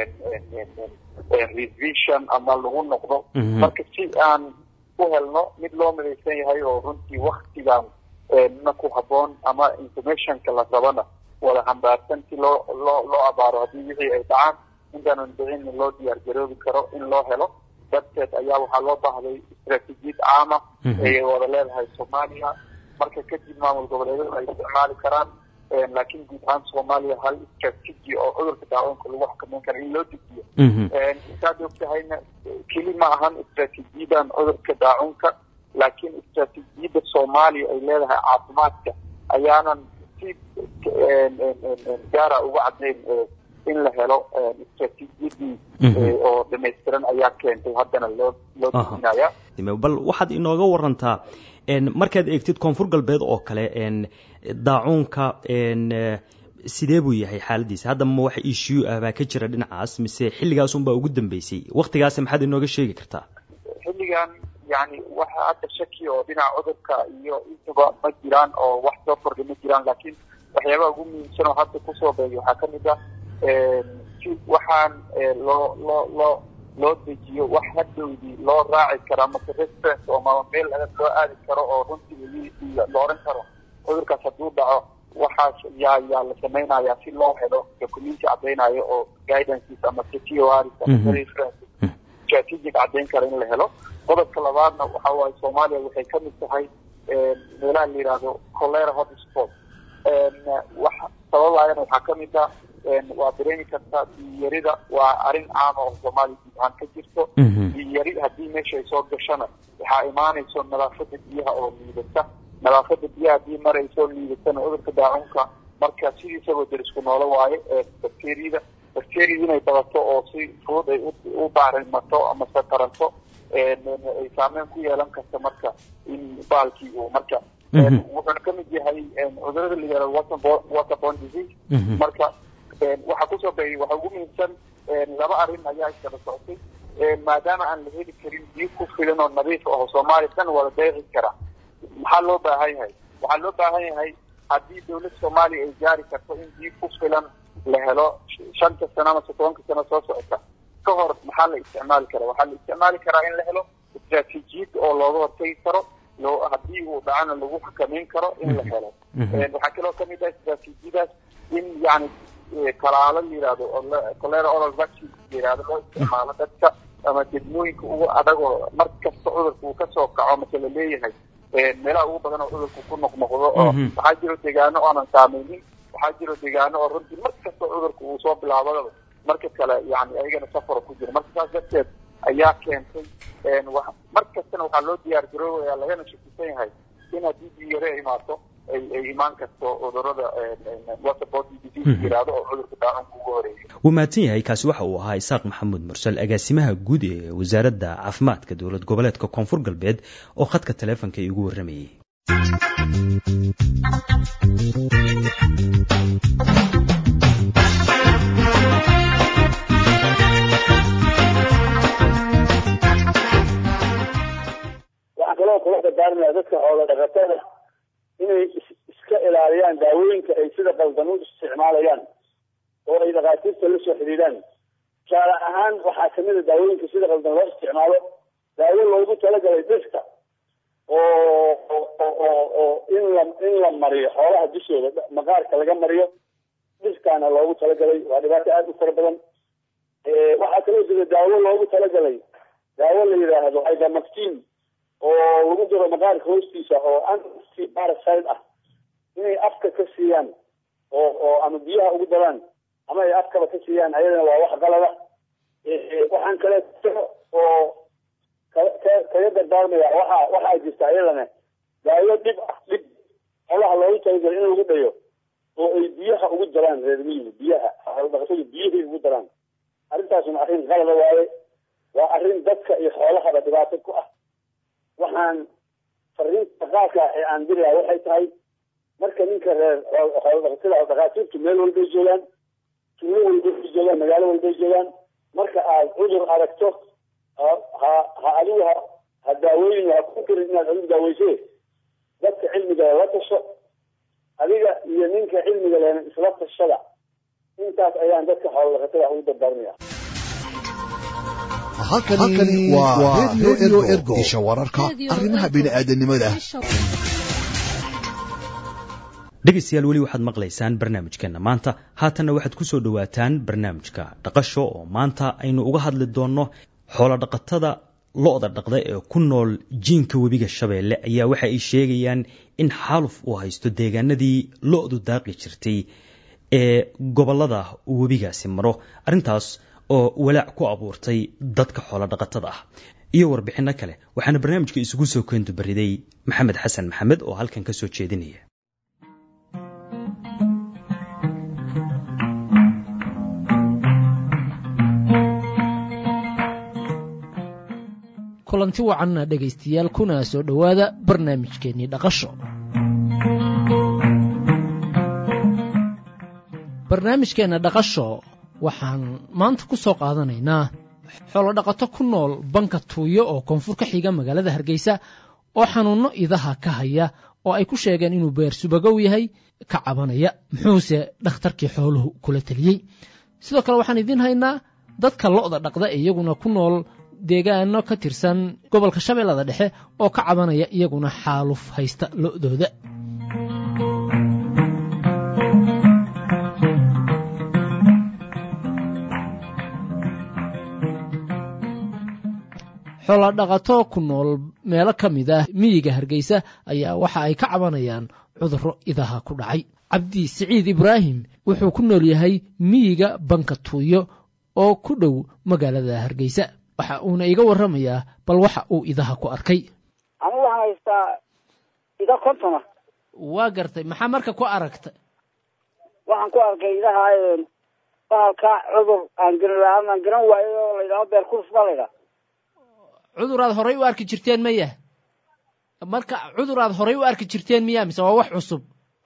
revision ama lagu noqdo marka si aan u helno mid loo midaysan yahay oo runtii waktigan na ku haboon ama informationka la rabana wada hambaarsan si loo loo loo abaaro haddii wixii ay dhacaan intaanan dhicin loo diyaar garoobi karo in loo helo dadkeed ayaa waxaa loo baahday istaraatiijiyad caama ay wada leedahay Soomaaliya marka kadib maamul goboleedyada ay isticmaali karaan laakiin guud ahaan Soomaaliya hal istaraatiiji oo cudurka daawanka lagu xakameyn karo in loo dejiyo intaad ogtahayna keli ma ahan istaraatiijiyadan cudurka daawanka laakiin istaraatiijiyada Soomaaliya ay leedahay caafimaadka ayaanan si gaara uga caddayn in la helo istaraatiijiyadii oo dhammaystiran ayaa keentay haddana loo loo dejinaya bal waxaad inooga warantaa markaad eegtid koonfur galbeed oo kale daacuunka sidee buu yahay xaaladiisa hadda ma wax issue ah baa ka jira dhinacaas mise xilligaas unbaa ugu dambeysay waqtigaas maxaad inooga sheegi kartaa xilligan yani waxa hadda shaki oo dhinaca cudurka iyo intaba ma jiraan oo wax soo kordhay ma jiraan laakiin waxyaabaha ugu muhiimsan oo hadda kusoo beegay waxaa ka mid ah si waxaan loo loo loo loo dejiyo wax hadhowdii loo raaci kara mase reference oo mama meel laga soo aadi karo oo runtii la oran karo cudurkaas hadduu dhaco waxaas yaa yaa la samaynayaa si loo helo community caddaynayo oo guidances ama T O R ama reference strategic caddayn kara in la helo qodobka labaadna waxa waaye Soomaaliya waxay ka mid tahay meelaha la yiraahdo cholera hotspot wax sababaayana waxaa ka mid ah waa dareemi kartaa biyarida waa arrin caam oo Soomaaliya aan ka jirto biyari haddii meesha ay soo gashana waxaa imaanayso nadaafada biyaha oo liidata nadaafada biyaha haddii mar ay soo liidatana cudurka daacunka marka sidiisaba darisku noolo waaye bakteeriyada bakteeriyada inay badato oo si fudud ay u baarimato ama sataranto ay saameyn ku yeelan karta marka in baalkii uu marka wuxuuna ka mid yahay cudurada la yidhahdo waterborne disease marka waxaa kusoo beegay waxaa ugu muhiimsan laba arrin ayaa iskala socotay maadaama aan la heli karin biyo ku filan oo nadiif ah oo Soomaaliya dhan wada deeqi kara maxaa loo baahan yahay waxaa loo baahan yahay haddii dawladda Soomaaliya ay gaari karto in biyo ku filan la helo shanta sano ama tobanka sano soo socota ka hor maxaa la isticmaali karaa waxaa la isticmaali karaa in la helo istaraatiijiyad oo looga hortagi karo loo haddii uu dhacana lagu xakameyn karo in la helo waxaa kaloo ka mid ah istaraatiijiyadaas in yani talaalo la yidhaahdo cholera oral vaccine la yidhaahdo loo isticmaalo dadka ama degmooyinka ugu adag oo mar kasta cudurka uu kasoo kaco mase la leeyahay meelaha ugu badan oo cudurka ku noqnoqdo oo waxaa jiro deegaano oonan saameynin waxaa jiro deegaano oo runtii mar kasta cudurka uu soo bilaabadaba marka kale yani ayagana safar ku jiro marka saas darteed ayaa keentay mar kastana waxaa loo diyaar garoobayaa lagana shakisan yahay in haddii biyare ay imaato ay ay imaan karto cudurada waterborne disease yiraahdo oo cudurka daacunka ugu horeeya wuu mahadsan yahay kaasi waxa uu ahaa Isaaq Maxamuud Mursal agaasimaha guud ee wasaaradda caafimaadka dowlad goboleedka koonfur galbeed oo khadka taleefanka igu waramayay dadka xoolo dhaqatada inay iska ilaaliyaan daawooyinka ay sida qaldan u isticmaalayaan oo ay dhaqaatiirta la soo xiriiraan tusaale ahaan waxaa kamid a daawooyinka sida qaldan loo isticmaalo daawo loogu talagalay dhirta oo oo oo in la in la mariyo xoolaha dushooda maqaarka laga mariyo dhirtaana loogu talagalay waa dhibaato aada u fara badan waxaa kaloo jira daawo loogu talagalay daawo la yidhaahdo ivermectin oo lagu jiro maqaarka hoostiisa oo anti parasite ah inay afka ka siiyaan oo oo ama biyaha ugu daraan ama ay afkaba ka siiyaan ayadana waa wax qalada waxaan kale oo kaga dardaarmaya waxa waxaa jirta ayadana daawo dhib ah dhib xoolaha loogu talagalay in lagu dhayo oo ay biyaha ugu daraan reer miyiga biyaha dhaqashada biyahay ugu daraan arrintaasuna arrin qalada waaye waa arrin dadka iyo xoolahaba dhibaato ku ah. waxaan fariinta qaarka ee aan dirayaa waxay tahay marka ninka reer xoolodhaqatada oo dhakhaatiirtu meel walbay joogaan, tuulo walbay joogaan, magaalo walbay joogaan, marka aad cudur aragto ha ha adigu ha ha daaweyn ha ku kirin inaad adigu daaweyse dadka cilmiga la tasho, adiga iyo ninka cilmiga lehna isla tashada. intaas ayaan dadka xoolodhaqatada ugu dardaarmaya. halkani waa radio ergo isha wararka arrimaha bini'aadanimada. dhegaystayaal weli waxaad maqlaysaan barnaamijkeena maanta. haatanna waxaad ku soo dhowaataan barnaamijka dhaqasho oo maanta aynu uga hadli doonno xoolo dhaqatada lo-da dhaqda ee ku nool jiinka webiga Shabeelle ayaa waxa ay sheegayaan in xaaluf uu haysto deegaanadii lo-du daaqi jirtay ee gobolada webigaasi maro, arrintaas oo walaac ku abuurtay dadka xoolo dhaqatada ah. iyo warbixino kale waxaana barnaamijka isugu soo keento bariday maxamed xasan maxamed oo halkan ka soo jeedinaya. kulanti wacan dhegaystayaal, kuna soo dhowaada barnaamijkeennii dhaqasho. barnaamijkeenna dhaqasho waxaan maanta ku soo qaadanaynaa xoolo dhaqato ku nool banka Tuuyo oo koonfur ka xiga magaalada Hargeysa oo xanuuno idaha ka haya oo ay ku sheegeen inuu beer subagow yahay ka cabanaya, muxuuse dhakhtarkii xooluhu kula taliyey. sidoo kale waxaan idiin haynaa dadka lo-da dhaqda iyaguna ku nool deegaano ka tirsan gobolka Shabeellada Dhexe oo ka cabanaya iyaguna xaaluf haysta lo-dooda. xoolo dhaqato ku nool meelo ka mid ah miyiga Hargeysa ayaa waxa ay ka cabanayaan cudurro idaha ku dhacay. Cabdi Siciid Ibraahim wuxuu ku nool yahay miyiga banka Tuuyo oo ku dhow magaalada Hargeysa. waxa uuna iga warramayaa bal waxa uu idaha ku arkay. anigu waxaan haystaa ida kontona. waa gartay, maxaa marka ku aragtay? waxaan ku arkay idaha bahalka cudur aan garan aan garan waayo oo la yidhaahdo beer kurs baa la yidhaha. cuduraad horay u arki jirteen maya? marka cuduraad horay u arki jirteen miyaa mise waa wax cusub?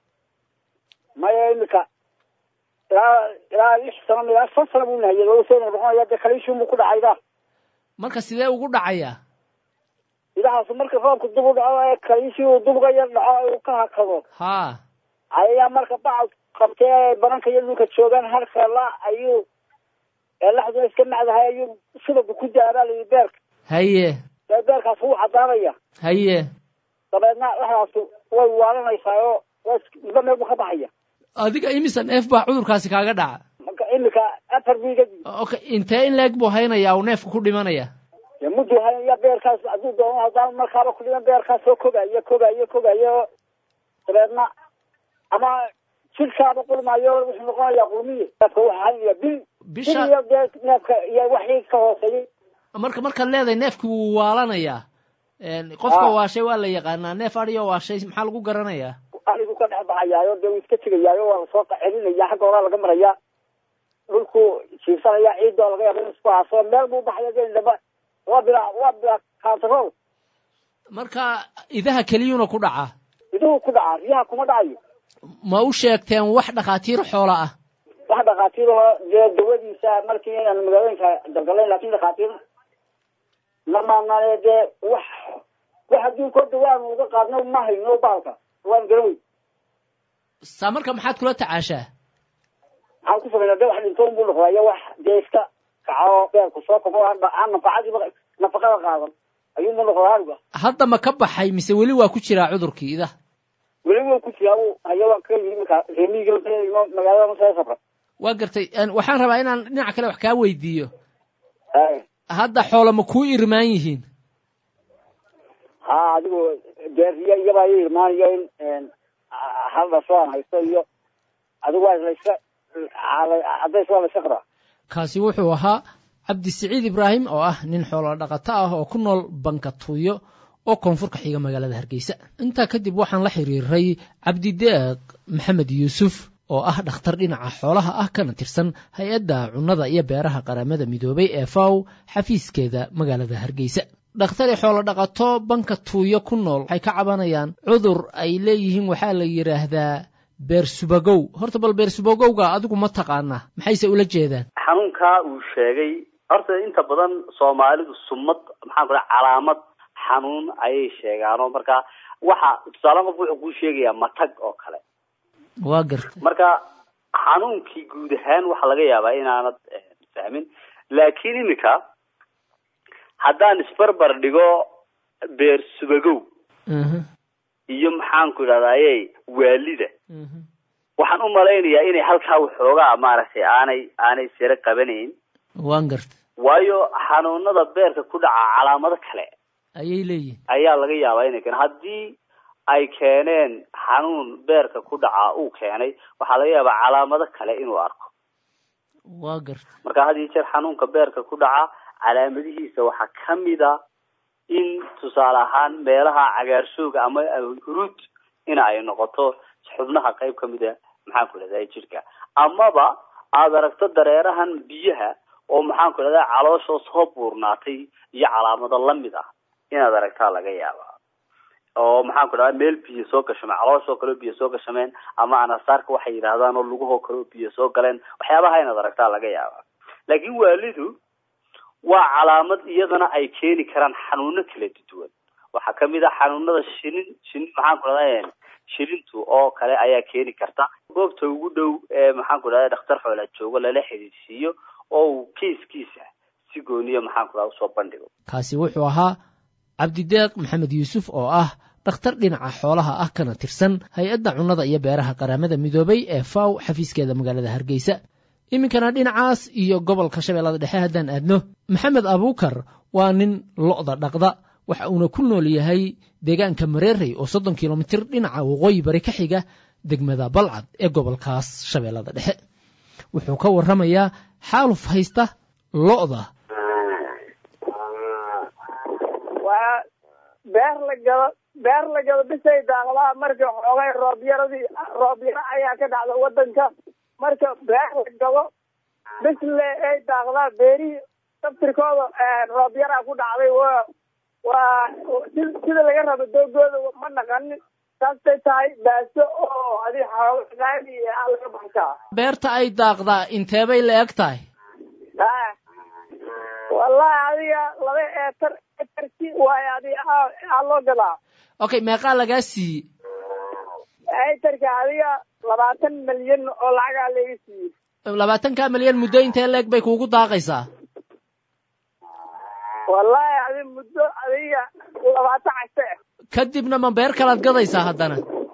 maya imika ilaa ilaa lix sano ilaa shan sano buu nahayay oo soo noqonaya dee kaliishu mu ku dhacayda. marka sidee ugu dhacaya? idahaas marka roobku dib u dhaco ee kaliishu dubga yar dhaco uu ka hakado. ha ayaa marka bacad qabtee baranka iyo dhulka joogaan halka la ayuu ee laxdu iska macdahay ayuu sida ku daaraa beerka. haye beerkaas uu cadaanaya. haye dabeedna waxaas way waalanaysaa oo waa meel ka baxaya. adiga imisa neef baa cudurkaasi kaaga dhaca? marka imika afar biigad. okay, intee in leeg buu haynayaa uu neefku ku dhimanaya? ya muddo haynaya beerkaas hadduu doono haddaan markaaba ku dhiman beerkaas soo kogaya kogaya kogaya dabeedna ama jilkaaba qulmaayo wuxuu noqonayaa qulmiye. neefka waxa haynaya bil bisha iyo neefka iyo waxii ka hooseeyey. marka markaad leedahay neefku wuu waalanayaa, qofka waashay waa la yaqaanaa. neef adhiyo waashay maxaa lagu garanayaa? arigu ka dhex baxayaayo dee wuu iska tegayaayo waa lasoo celinaya xagga horaa laga maraya dhulku jiifsanaya ciidoo laga yaaba in isku haaso meel buu baxaya de dhaba waa bila waa bila kantarool. marka idaha keliyuuna ku dhaca? iduhu ku dhaca, riyaha kuma dhacayo. ma u sheegteen wax dhakhaatiir xoola ah? wax dhakhaatiir oo dee dawadiisa markii aan magaalooyinka dalgalayn, laakiin dhakhaatiir lamaanane dee wax wax adduunka dawaan uga qaadno ma hayno baalka waan garan. saa marka maxaad kula tacaashaa? maxaan ku sameynaa de wax dhintoon buu noqdaya wax dee iska kaco beerku soo kabo aan nafaqadiiba nafaqada qaadan ayuunbu noqdaa ariga. hadda ma ka baxay mise weli waa ku jiraa cudurkii idaha? weli waa ku jiraa haya waan ka yimi imika reemiga magaalada masee safra. waa gartay, waxaan rabaa inaan dhinaca kale wax kaa weydiiyo. hadda xoola ma kuu irmaan yihiin? ha adigu dee riya iyabaa i irmaanayo in halda soo aan haysto iyo adigu waa layska cadays waa layska qaraa. kaasi wuxuu ahaa Cabdi Siciid Ibraahim oo ah nin xoolo dhaqato ah oo ku nool banka Tuuyo oo koonfur ka xiga magaalada Hargeysa. intaa kadib waxaan la xiriiray Cabdi Deeq Maxamed Yuusuf oo ah dhakhtar dhinaca xoolaha ah kana tirsan hay-adda cunnada iyo beeraha qaramada midoobay ee faw xafiiskeeda magaalada hargeysa dhakhtari xoolo dhaqato banka tuuyo ku nool waxay ka cabanayaan cudur ay leeyihiin waxaa la yidhaahdaa beersubagow horta bal beersubagowga adigu ma taqaanaa maxayse ula jeedaan xanuunkaa uu sheegay horta inta badan soomaalidu sumad maxaan ku dhaha calaamad xanuun ayay sheegaanoo marka waxa tusaale qof wuxuu kuu sheegayaa matag oo kale waa garta marka xanuunkii guud ahaan waxaa laga yaabaa inaanad fahmin laakiin iminka haddaan isbarbar dhigo beersubagow iyo maxaan ku idhahdaye waalida waxaan u malaynayaa inay halkaa waxoogaa maaragtay aanay aanay siro qabanayn waan garta waayo xanuunada beerka ku dhaca calaamado kale ayay leeyihin ayaa laga yaabaa inay keen haddii ay keeneen xanuun beerka ku dhaca uu keenay waxaa laga yaabaa calaamado kale inuu arko waa garta marka had iyo jeer xanuunka beerka ku dhaca calaamadihiisa waxaa kamid a in tusaale ahaan meelaha cagaarsooga ama huruud in ay noqoto xubnaha qayb kamid a maxaan ku idhahdaa jirka amaba aada aragto dareerahan biyaha oo maxaan ku idhahdaa calooshoo soo buurnaatay iyo calaamado lamid ah inaad aragtaa laga yaabaa oo maxaan ku idhahdaa meel biyo soo gashameen calooshoo kale oo biyo soo gashameen ama anasaarka waxay yidhaahdaan oo lugahoo kale oo biyo soo galeen waxyaabaha inaad aragtaa laga yaabaa laakiin waalidu waa calaamad iyadana ay keeni karaan xanuuno kala duwan waxaa kamid ah xanuunada shinin shinin maxaan ku idhahdaa shirintu oo kale ayaa keeni karta goobta ugu dhow ee maxaan ku idhahdaa dhakhtar xoolaad joogo lala xiriirsiiyo oo uu kiiskiisa si gooniyo maxaan ku idhahdaa usoo bandhigo kaasi wuxuu ahaa cabdideeq maxamed yuusuf oo ah dhakhtar dhinaca xoolaha ah kana tirsan hay-adda cunnada iyo beeraha qaramada midoobay ee faw xafiiskeeda magaalada hargeysa iminkana dhinacaas iyo gobolka shabeellada dhexe haddaan aadno maxamed abuukar waa nin lo'da dhaqda waxa uuna ku nool yahay deegaanka mareerey oo soddon kilomitir dhinaca waqooyi bari ka xiga degmada balcad ee gobolkaas shabeellada dhexe wuxuu ka warramayaa xaaluf haysta lo'da waa beer la gado beer la gado bisay daaqdaa marka xoogay roobyaradii roobyaro ayaa ka dhacda wadanka marka beer la gado bisle ay daaqdaa beerihii daftirkooda roobyaraa ku dhacday waa waa sida laga rabo doogooda ma naqanin saastay tahay baaso oo adi xoogaadi a laga baxsaa beerta ay daaqdaa inteebay la eg tahay wallahi adiga laba eetar etarki waayo adi aa loo gadaa okay meeqaa lagaa siiyey etarka adiga labaatan milyan oo lacagaa laga siiyey labaatankaa milyan muddo intee leeg bay kuugu daaqaysaa wallahi adi muddo adiga labaatan cashe kadibna ma beer kalaad gadaysaa haddana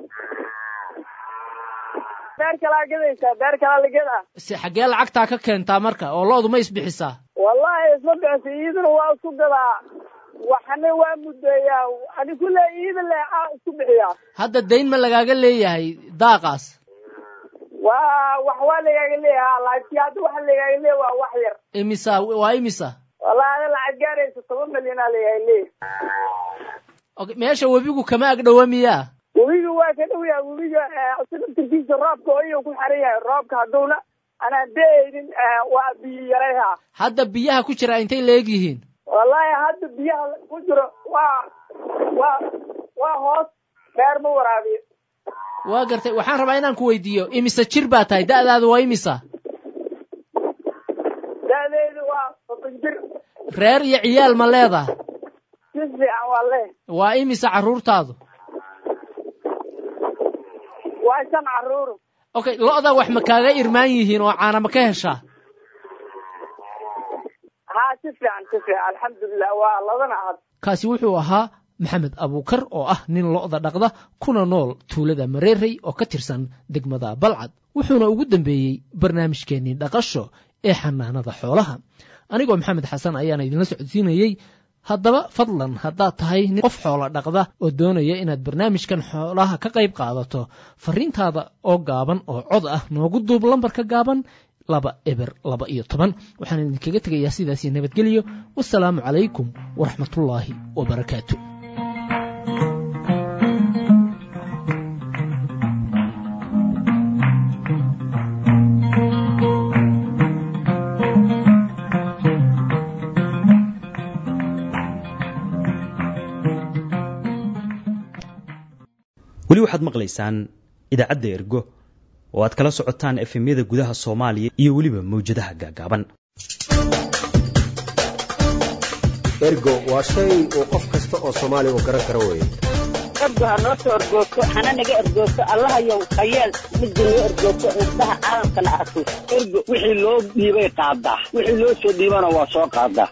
beer kalaa gadaysaa beer kalaa la gadaa si xaggee lacagtaa ka keentaa marka oo lo-du ma isbixisaa wallahi isma bixisa iyaduna waa isku gadaa waxana waa muddeeyaa ani kule iyada le aa isku bixiyaa hadda dayn ma lagaaga leeyahay daaqaas waa wax waa lagaaga leeyaha laakiin hadda waxa lagaaga leeya waa wax yar imisa waa imisa wallahi ada lacag gaaraysa toban milyanaa lagaaga leeya okay meesha webigu kama ag dhowa miyaa webiga waa ka dhow yahay webiga sidatirkiisa roobka ayuu ku xaran yahay roobka hadduuna anaan da-aynin waa biyo yarayha hadda biyaha ku jira intay leeg yihiin wallahi hadda biyaha ku jiro waa waa waa hoos beer ma waraabiyo waa gartay waxaan rabaa inaan ku weydiiyo imise jir baa tahay da-daadu waa imisa da-deedu waa soddon jir reer iyo ciyaal ma leedaha si fiican waa le waa imisa carruurtaadu waa shan carruur okay lo-da wax ma kaaga irmaan yihiin oo caana ma ka heshaa haa si fiican si fiican alxamdulilah waa labana ahad kaasi wuxuu ahaa maxamed abuukar oo ah nin lo-da dhaqda kuna nool tuulada mareerey oo ka tirsan degmada balcad wuxuuna ugu dambeeyey barnaamijkeennii dhaqasho ee xanaanada xoolaha anigoo maxamed xasan ayaana idinla socodsiinayey haddaba fadlan haddaad tahay nin qof xoola dhaqda oo doonaya inaad barnaamijkan xoolaha ka qayb qaadato fariintaada oo gaaban oo cod ah noogu duub lambarka gaaban laba eber laba iyo toban waxaan idinkaga tegayaa sidaasi nabadgelyo wasalaamu calaykum waraxmatullaahi wabarakaatu weli waxaad maqlaysaan idaacadda ergo oo aad kala socotaan efemyada gudaha Soomaaliya iyo weliba mawjadaha gaagaaban. ergo waa shay uu qof kasta oo Soomaali u garan karo weeye. ergo ha noo soo ergooto hana naga ergooto allaha yow hayeel midda loo ergooto indhaha caalamkana arko ergo wixii loo dhiibay qaadaa wixii loo soo dhiibana waa soo qaadaa.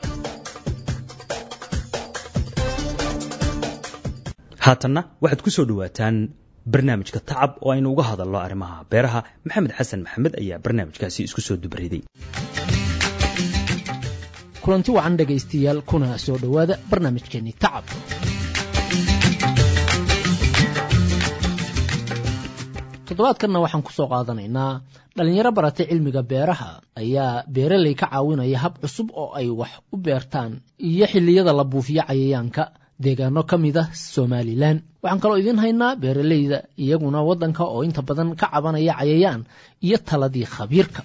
haatanna waxaad ku soo dhawaataan barnaamijka tacab oo aynu uga hadalno arrimaha beeraha. maxamed xasan maxamed ayaa barnaamijkaasi isku soo dubriday. kulanti wacan dhegaystayaal kuna soo dhawaada barnaamijkeennii tacab. toddobaadkanna waxaan ku soo qaadanaynaa dhalinyaro baratay cilmiga beeraha ayaa beeraley ka caawinaya hab cusub oo ay wax u beertaan iyo xilliyada la buufiyo cayayaanka deegaano ka mid ah Somaliland. waxaan kaloo idin haynaa beeraleyda iyaguna waddanka oo inta badan ka cabanaya cayayaan iyo taladii khabiirka.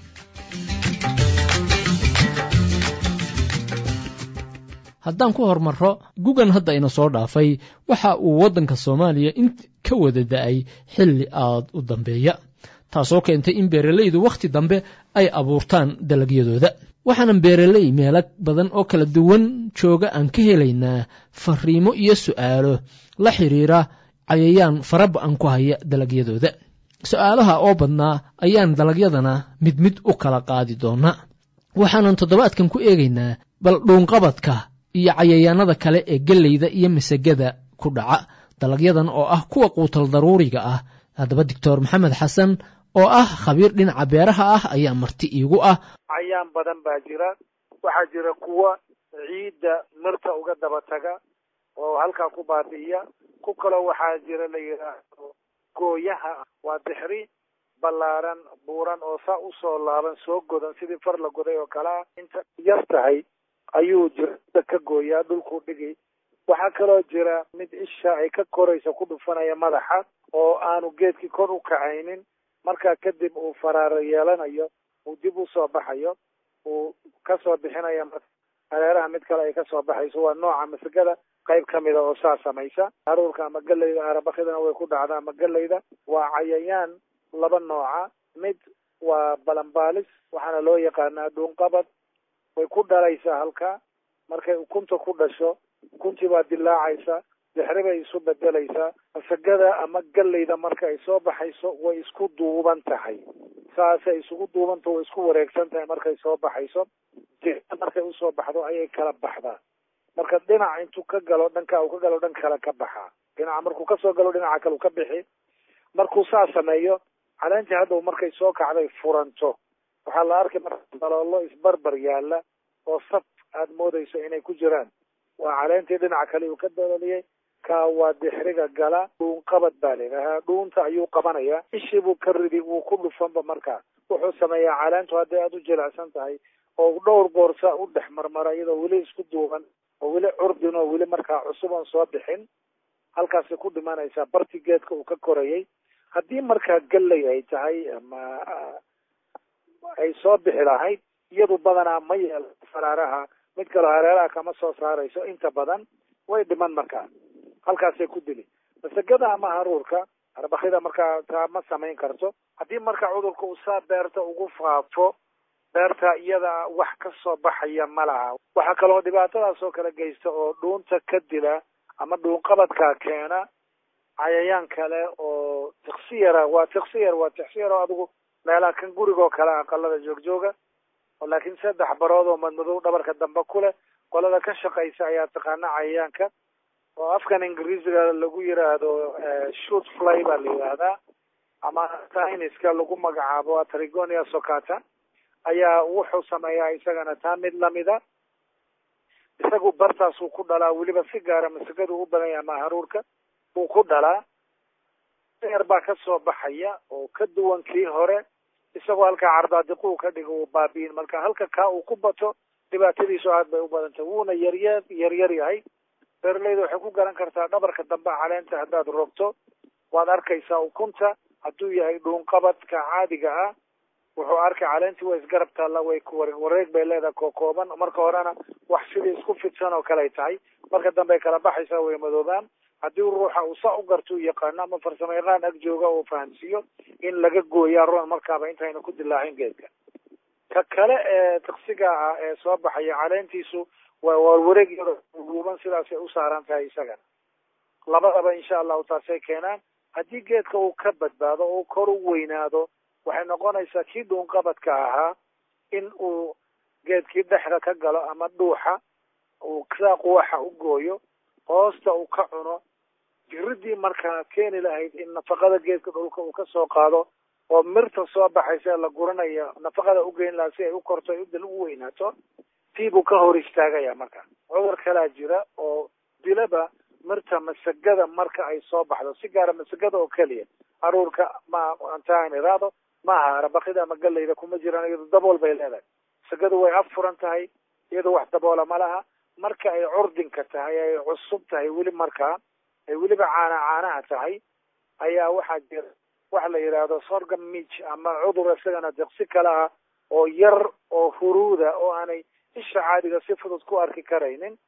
haddaan ku hormarro gugan hadda ina soo dhaafay waxa uu waddanka Soomaaliya in ka wada da'ay xilli aad u dambeeya taasoo keentay in beeraleydu wakhti dambe ay abuurtaan dalagyadooda. waxaanan beeraley meelo badan oo kala duwan jooga aan ka helaynaa fariimo iyo su'aalo la xiriira cayayaan faraba'an ku haya dalagyadooda. su'aalaha oo badnaa ayaan dalagyadana mid mid u kala qaadi doonaa. waxaanan toddobaadkan ku eegaynaa bal dhuunqabadka iyo cayayaanada kale ee galleyda iyo masagada ku dhaca dalagyadan oo ah kuwa quutal daruuriga ah. haddaba doctor maxamed xasan oo ah khabiir dhinaca beeraha ah ayaa marti iigu ah. cayayaan badan baa jira. waxaa jira kuwa ciidda mirta uga daba taga oo halkaa ku baabi'iya. ku kaloo waxaa jira la yidhaahdo gooyaha, waa dixri ballaaran buuran oo saa u soo laaban soo godan sidii far la goday oo kalea inta yar tahay ayuu jirada ka gooyaa dhulkuu dhigi. waxaa kaloo jira mid isha ay ka koraysa ku dhufanaya madaxa oo aanu geedkii kor u kacaynin, markaa kadib uu faraaro yeelanayo, uu dib u soo baxayo, uu ka soo bixinaya hareeraha mid kale ay ka soo baxayso. waa nooca masagada qayb ka mida oo saa samaysa. haruurka ama galleyda arabakidana way ku dhacdaa ama galleyda. waa cayayaan laba nooca. mid waa balambaalis, waxaana loo yaqaanaa dhuunqabad. way ku dhalaysaa halkaa. markay ukunta ku dhasho ukuntii baa dilaacaysa, dixri bay isu bedelaysaa. masagada ama galleyda marka ay soo baxayso way isku duuban tahay. saasay isugu duubanta way isku wareegsan tahay markay soo baxayso. markay usoo baxdo ayay kala baxdaa. marka dhinac intuu ka galo dhanka uu ka galo dhan kale ka baxaa. dhinaca markuu kasoo galo dhinaca kale uu ka bixi. markuu saa sameeyo caleentii haddaw markay soo kacday furanto waxaa la arkay marka daloolo isbarbar yaala oo saf aad moodayso inay ku jiraan. waa caleentii dhinaca kale uu ka dalooliyey. kaa waa dixriga gala. dhuunqabad baa layidhaahaa. dhuunta ayuu qabanayaa. ishii buu ka ridi wuu ku dhufanba. markaa wuxuu sameeyaa caleentu hadday aad u jilicsan tahay oo dhowr boorsa u dhex marmara iyadoo weli isku duuban oo weli curdin oo weli markaa cusub oon soo bixin. halkaasay ku dhimanaysaa barti geedka uu ka korayay. haddii markaa galley ay tahay ama ay soo bixi lahayd iyadu badanaa ma yeelo faraaraha. mid kaloo hareeraha kama soo saarayso. inta badan way dhiman markaa. halkaasay ku dili. masagada ama haruurka arbakida markaa taa ma samayn karto. haddii marka cudurka uu saa beerta ugu faafo beerta iyada wax ka soo baxaya ma laha. waxaa kaloo dhibaatadaas oo kala geysta oo dhuunta ka dila ama dhuunqabadkaa keena cayayaan kale oo tiksiyara. waa tiksiyar waa tiksiyar oo adigu meelaha kan gurigoo kale aqalada joogjooga oo laakiin saddex barood oo madmadow dhabarka dambe ku leh. qolada ka shaqaysa ayaa taqaana cayayaanka oo afkan ingiriisiga lagu yiraahdo shoot fly baa la yidhaahdaa ama sayniska lagu magacaabo Trigonia socata ayaa wuxuu sameeyaa isagana taa mid lamida. isagu bartaasuu ku dhalaa. weliba si gaara masagadu u badan yahay ama haruurka uu ku dhalaa. yar baa ka soo baxaya oo ka duwan kii hore. isagoo halkaa cardaadiquu ka dhigo uu baabiin. marka halka kaa uu ku bato dhibaatadiisu aad bay u badantay. wuuna yaryar yaryar yahay. beeraleyda waxay ku garan kartaa dhabarka dambe caleenta haddaad rogto waad arkaysaa ukunta. hadduu yahay dhuunqabadka caadiga ah wuxuu arkay caleentii way isgarab taalla. way wareeg bay leedahay kookooban. marka horena wax sidii isku fidsan oo kale ay tahay. marka dambe ay kala baxaysaa way madoobaan. haddii ruuxa uu saa u garto u yaqaano ama farsamo yaqaan ag jooga oo fahamsiiyo in laga gooyaa roon markaaba intayna ku dilaacin geedka. ka kale ee tiqsiga ah ee soo baxaya caleentiisu waa warwareeg guuban sidaasay u saaran tahay isagana. labadaba insha allahu taasay keenaan. haddii geedka uu ka badbaado oo kor u weynaado waxay noqonaysaa kii dhuunqabadka ahaa in uu geedkii dhexda ka galo ama dhuuxa uu saa quwaxa u gooyo, hoosta uu ka cuno, jiridii markaa keeni lahayd in nafaqada geedka dhulka uu ka soo qaado oo mirta soo baxaysa la guranayo nafaqada u geyn lahaa si ay u korto ay udal u weynaato, tiibuu ka hor istaagaya. marka cudur kalaa jira oo dilaba mirta masagada marka ay soo baxdo, si gaara masagada oo keliya, aruurka ma antaan iraado maaha rabaqida ama galayda kuma jiraan, iyadu dabool bay leedahay. masagadu way affuran tahay, iyadu wax daboola ma laha. marka ay curdinka tahay ay cusub tahay weli markaa ay weliba caana caanaha tahay ayaa waxaa jira waxa la yidhaahdo sorghum midge ama cudur isagana diqsi kale ah oo yar oo huruuda oo aanay isha caadiga si fudud ku arki karaynin,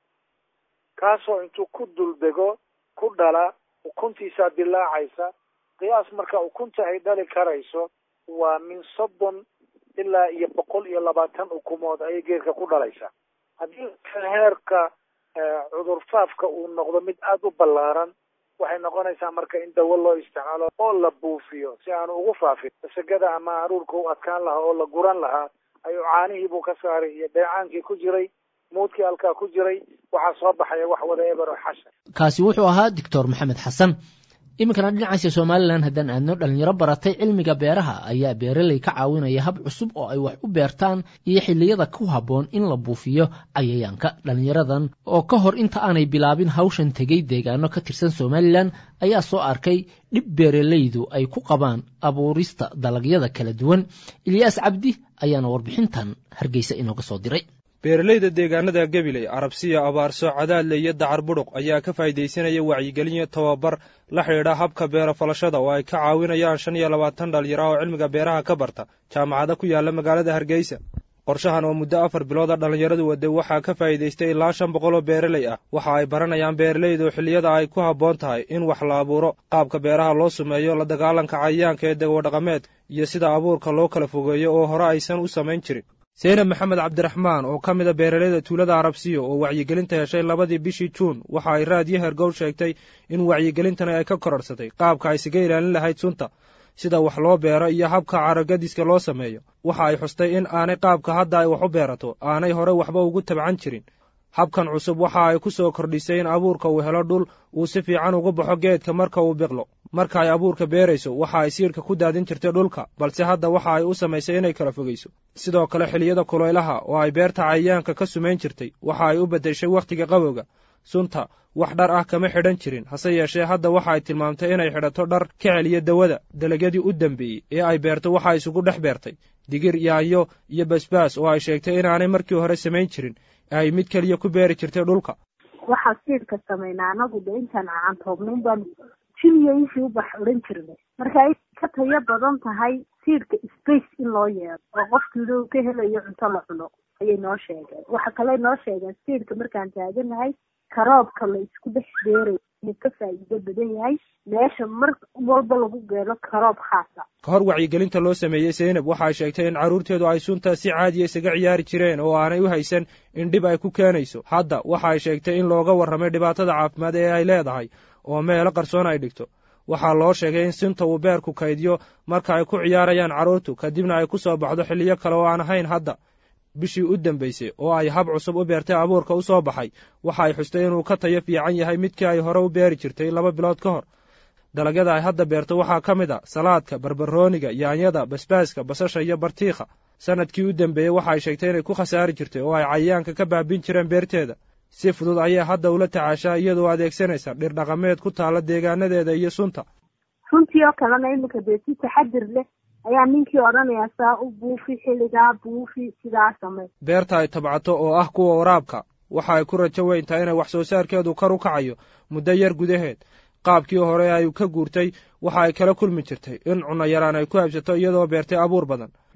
kaasoo intuu ku duldego ku dhala ukuntiisaa dilaacaysa. qiyaas marka ukunta ay dhali karayso waa min soddon ilaa iyo boqol iyo labaatan ukumood ayay geedka ku dhalaysaa. haddii heerka cudur faafka uu noqdo mid aada u ballaaran waxay noqonaysaa marka in dawo loo isticmaalo oo la buufiyo si aanu ugu faafin. masagada ama aruurka u adkaan lahaa oo la guran lahaa ayuu caanihiibuu ka saaray iyo dheecaankii ku jiray, muudkii halkaa ku jiray, waxaa soo baxaya wax wada eber oo xasha. kaasi wuxuu ahaa doctor maxamed xasan. iminkana dhinacaasi somalilan haddaan aadno dhalinyaro baratay cilmiga beeraha ayaa beeraley ka caawinaya hab cusub oo ay wax u beertaan iyo xilliyada ku habboon in la buufiyo cayayaanka. dhalinyaradan oo ka hor inta aanay bilaabin hawshan tegey deegaano ka tirsan somalilan ayaa soo arkay dhib beeraleydu ay ku qabaan abuurista dalagyada kala duwan. ilyaas cabdi ayaana warbixintan hargeysa inooga soo diray. beeralayda deegaanada gabiley, carabsiya, abaarso, cadaadle iyo dacar budhuq ayaa ka faa'iidaysanaya wacyigelin tababar la xidhiidha habka beero falashada oo ay ka caawinayaan shan iyo labaatan dhalinyaro oo cilmiga beeraha ka barta jaamacada ku yaala magaalada hargeysa. qorshahan oo muddo afar bilooda dhalinyaradu wade waxaa ka faa'iidaystay ilaa shan boqol oo beeraley ah. waxa ay baranayaan beeralaydu xilliyada ay ku habboon tahay in wax la abuuro, qaabka beeraha loo sameeyo, la dagaalanka cayayaanka ee dawadhaqameed iyo sida abuurka loo kala fogeeyo oo hore aysan u samayn jirin. seenab maxamed cabdiraxmaan oo ka mida beeralayda tuulada carabsiyo oo wacyigelinta heshay labadii bishii juun waxa ay raadiyo hergowl sheegtay in wacyigelintani ay ka kororsatay qaabka ay isaga ilaalin lahayd sunta, sida wax loo beero iyo habka caragadiska loo sameeyo. waxa ay xustay in aanay qaabka hadda ay wax u beerato aanay hore waxba ugu tabcan jirin. habkan cusub waxa ay ku soo kordhisay in abuurka uu helo dhul uu si fiican uga baxo geedka marka uu biqlo. marka ay abuurka beerayso waxa ay siirka ku daadin jirtay dhulka, balse hadda waxa ay u samaysay inay kala fogayso. sidoo kale xilliyada kulaylaha oo ay beerta cayayaanka ka sumayn jirtay waxa ay u beddeshay wakhtiga qabowga. sunta wax dhar ah kama xidhan jirin, hase yeeshee hadda waxa ay tilmaamtay inay xidhato dhar ka celiya dawada. dalagyadii u dambeeyey ee ay beerto waxa isugu dhex beertay digir, yaanyo iyo basbaas oo ay sheegtay inaanay markii hore samayn jirin, ay mid keliya ku beeri jirtay dhulka. waxaa siidka samaynaa anagu de intaan aan toobnayn baan jiliya ishii ubax odhan jirnay. marka ay ka tayo badan tahay siidka space in loo yeero oo qofkiidu ka helayo cunto la cuno ayay noo sheegeen. waxa kale noo sheegeen siidka markaan taaganahay karoobka la isku dhex beeray inuu ka faa'iido badan yahay meesha mar walba lagu geelo karoob khaasa. ka hor wacyigelinta loo sameeyey Zeynab waxa ay sheegtay in carruurteedu ay sunta si caadi ah isaga ciyaari jireen oo aanay u haysan in dhib ay ku keenayso. hadda waxa ay sheegtay in looga warramay dhibaatada caafimaad ee ay leedahay oo meelo qarsoon ay dhigto. waxaa loo sheegay in sunta uu beerku kaydiyo marka ay ku ciyaarayaan carruurtu, kadibna ay ku soo baxdo xilliyo kale oo aan ahayn hadda. bishii u dambaysay oo ay hab cusub u beertay abuurka u soo baxay waxa ay xustay inuu ka tayo fiican yahay midkii ay hore u beeri jirtay laba bilood ka hor. dalagyada ay hadda beerto waxaa ka mid a salaadka, barbarooniga, yaanyada, basbaaska, basasha iyo bartiikha. sanadkii u dambeeyey waxa ay sheegtay inay ku khasaari jirtay oo ay cayayaanka ka baabin jireen beerteeda. si fudud ayay hadda ula tacaashaa iyadoo adeegsanaysa dhir dhaqameed ku taala deegaanadeeda iyo sunta. runtii oo kalena iminka dee si taxadir leh ayaa ninkii odhanayaa saa u buufi, xilligaa buufi, sidaa samey. beerta ay tabcato oo ah kuwa waraabka waxa ay ku rajo weyntahay inay wax soo saarkeedu kor u kacayo muddo yar gudaheed. qaabkii hore ay ka guurtay waxa ay kala kulmi jirtay in cunno yaraan ay ku habsato iyadoo beertay abuur badan.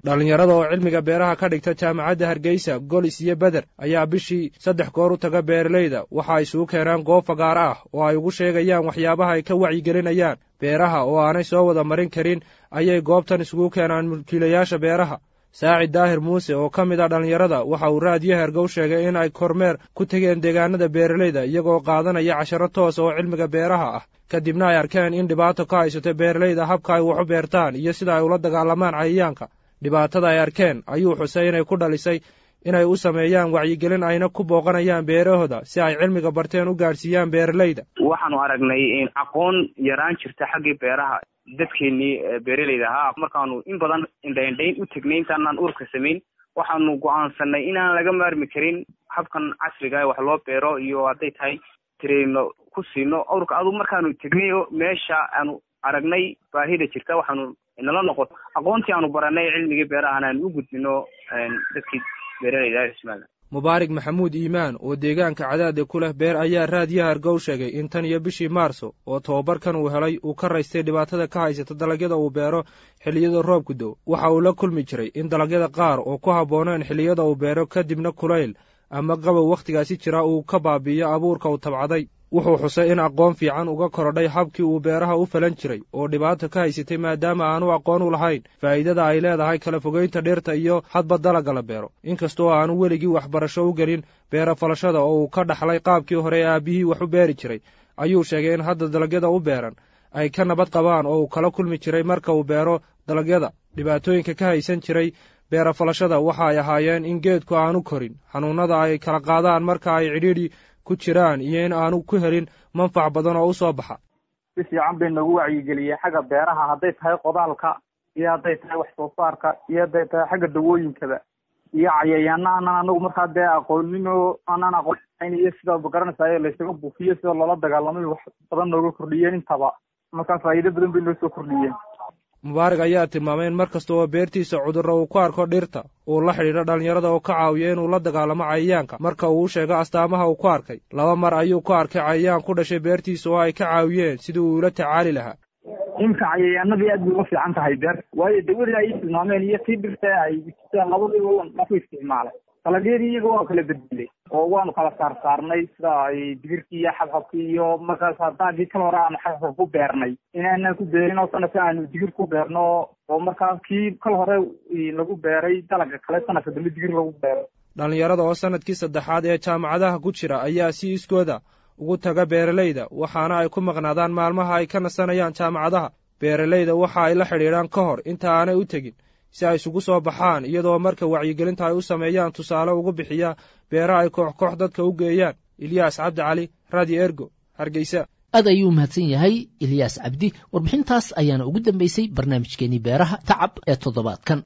dhallinyarada oo cilmiga beeraha ka dhigta jaamacadda hargeysa golis iyo beder ayaa bishii saddex goor u taga beeralayda waxa ay isugu keenaan goob fagaaro ah oo ay ugu sheegayaan waxyaabaha ay ka wacyigelinayaan beeraha oo aanay soo wada marin karin ayay goobtan isugu keenaan mulkiilayaasha beeraha saacid daahir muuse oo ka mid ah dhallinyarada waxa uu raadiyo hergow sheegay in ay kormeer ku tegeen deegaanada beeralayda iyagoo qaadanaya casharo toos oo cilmiga beeraha ah kadibna ay arkeen in dhibaato ka haysato beeralayda habka ay wax u beertaan iyo sida ay ula dagaalamaan cayayaanka dhibaatada ay arkeen ayuu xusay inay ku dhalisay inay u sameeyaan wacyigelin ayna ku booqanayaan beerahooda si ay cilmiga barteen u gaadhsiiyaan beeralayda waxaanu aragnay in aqoon yaraan jirta xaggii beeraha dadkeenii beeralayda ahaa markaanu in badan indhaindhayn u tegnay intaanaan urka samayn waxaanu go'aansanay inaan laga maarmi karin habkan casriga ee wax loo beero iyo hadday tahay tireyno ku siino urka adu markaanu tegnay meesha aanu aragnay baahida jirta waxaanu inala noqoto aqoontii aanu baranay cilmigii beeraha aan u gudbino dadkii beeralayda ismaala mubaarig maxamuud iimaan oo deegaanka cadaade ku leh beer ayaa raadiyaha hargow sheegay in tan iyo bishii maarso oo tobabarkan uu helay uu ka raystay dhibaatada ka haysata dalagyada uu beero xilliyada roobku dow waxa uu la kulmi jiray in dalagyada qaar oo ku habbooneen xilliyada uu beero kadibna kulayl ama qabow wakhtigaasi jira uu ka baabi'iyo abuurka uu tabcaday wuxuu xusay in aqoon fiican uga korodhay habkii uu beeraha u falan jiray oo dhibaato ka haysatay maadaama aanu aqoon u lahayn faa'iidada ay leedahay kala fogaynta dhirta iyo hadba dalagga la beero inkastoo aanu weligii waxbarasho u gelin beera falashada oo uu ka dhaxlay qaabkii hore ee aabbihii wax u beeri jiray ayuu sheegay in hadda dalagyada u beeran ay ka nabad qabaan oo uu kala kulmi jiray marka uu beero dalagyada dhibaatooyinka ka haysan jiray beera falashada waxa ay ahaayeen in geedku aanu korin xanuunada ay kala qaadaan marka ay cidhiidhi ku jiraan iyo in aanu ku helin manfac badan oo u soo baxa si fiican bay nagu wacyigeliyey xagga beeraha hadday tahay qodaalka iyo hadday tahay wax soo saarka iyo hadday tahay xagga dawooyinkaba iyo cayayaana aanan anagu markaa dee aqoonin oo aanan aqoon iyo sida magaranaysayo laysaga buufiyo sida loola dagaalamay wax badan nooga kordhiyeen intaba markaa faa'iido badan bay noo soo kordhiyeen mubaarig ayaa tilmaamay in mar kasta oo beertiisa cudurro uu ku arko dhirta uu la xidhiidho dhallinyarada oo ka caawiya inuu la dagaalamo cayayaanka marka uu u sheego astaamaha uu ku arkay laba mar ayuu ku arkay cayayaan ku dhashay beertiisa oo ay ka caawiyeen sidii uu ula tacaali lahaa imka cayayaanadii aad bay uga fiican tahay beer waayo dawadii ay tilmaameen iyo tii dhirta ay labadiiba laku isticmaalay dalagyadii iyaga waa kala bedelay oo waanu kala saar saarnay sida ay digirkii iyo xabxabkii iyo markaas haddaagii kala hore aanu xabxab ku beernay inaanan ku beerin oo sanadka aanu digir ku beerno oo markaas kii kala hore lagu beeray dalaga kale sanadka dambe digir lagu beero dhallinyarada oo sanadkii saddexaad ee jaamacadaha ku jira ayaa si iskooda ugu taga beeralayda waxaana ay ku maqnaadaan maalmaha ay ka nasanayaan jaamacadaha beeralayda waxa ay la xidhiidhaan ka hor inta aanay u tegin si ay isugu soo baxaan iyadoo marka wacyigelinta ay u sameeyaan tusaale ugu bixiya beera ay koox koox dadka u geeyaan ilyaas cabdi cali radio ergo hargeysa aad ayuu mahadsan yahay ilyaas cabdi warbixintaas ayaana ugu dambaysay barnaamijkeenii beeraha tacab ee toddobaadkan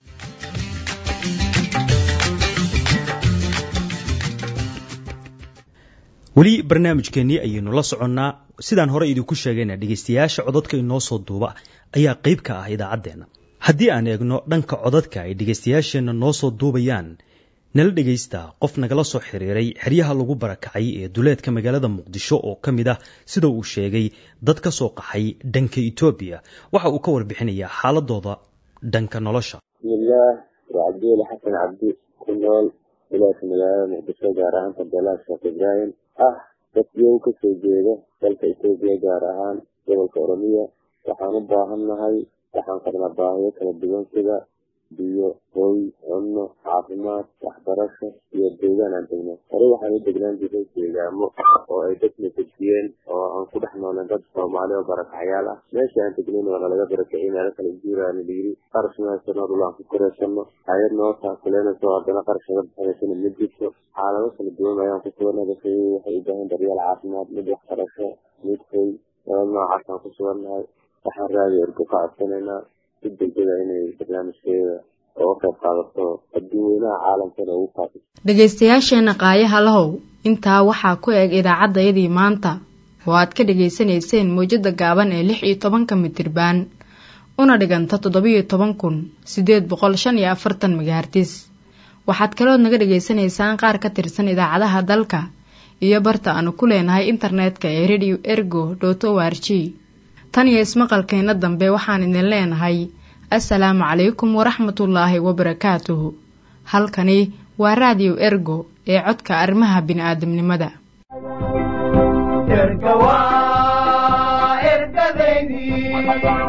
weli barnaamijkeennii ayaynu la soconnaa sidaan hore idinku sheegayna dhegaystayaasha codadka inoo soo duuba ayaa qayb ka ah idaacaddeenna haddii aan eegno dhanka codadka ay dhegaystayaasheenna noo soo duubayaan nala dhegaysta qof nagala soo xiriiray xeryaha lagu barakacay ee duleedka magaalada muqdisho oo ka mid ah sida uu sheegay dad ka soo qaxay dhanka etoobiya waxa uu ka warbixinayaa xaaladooda dhanka nolosha bismillaah waa cabdiweli xasan cabdi ku nool duleedka magaalada muqdisho gaar ahaan fadelaad sheekh ibraahim ah dadkiyow ka soo jeeda dalka etoobiya gaar ahaan gobolka oromiya waxaan u baahannahay waxaan qabnaa baahiyo kala duwan sida biyo hooy cunno caafimaad waxbarasho iyo deegaan aan degno hore waxaan u degnaan jiray deegaamo oo ay dadna dejiyeen oo aan ku dhex nooleen dad soomaali oo barakacyaal ah meesha aan tegnayn waa nalaga barakaciyey meelo kala guuraana layiri qarash mahaysano dhul aan ku koreysano hay-ad noo taakuleynayso haddana qarash naga bixinaysana ma jirto xaalado kala duwan ayaan ku sugannahay dadka waxay u baahan daryeel caafimaad mid waxbarasho mid hooy nolol noocaas aan ku sugannahay waxaan raadi ergo ka codsanaynaa si degdega inay barnaamijkeeda oga qayb qaadato adduuweynaha caalamkana ugu faafiso dhegaystayaasheenna qaayaha lahow intaa waxaa ku eg idaacaddayadii maanta oo aad ka dhegaysanayseen mawjadda gaaban ee lix iyo tobanka mitirbaan una dhiganta toddobiyo toban kun siddeed boqol shan iyo afartan megahertis waxaad kalood naga dhegaysanaysaan qaar ka tirsan idaacadaha dalka iyo barta aanu ku leenahay internetka ee radio ergo dot o r g tan iyo ismaqalkeenna dambe waxaan idin leenahay assalaamu calaykum waraxmatullaahi wabarakaatuhu. halkani waa raadiyo ergo ee codka arrimaha bini'aadamnimada. erga waa ergadeydii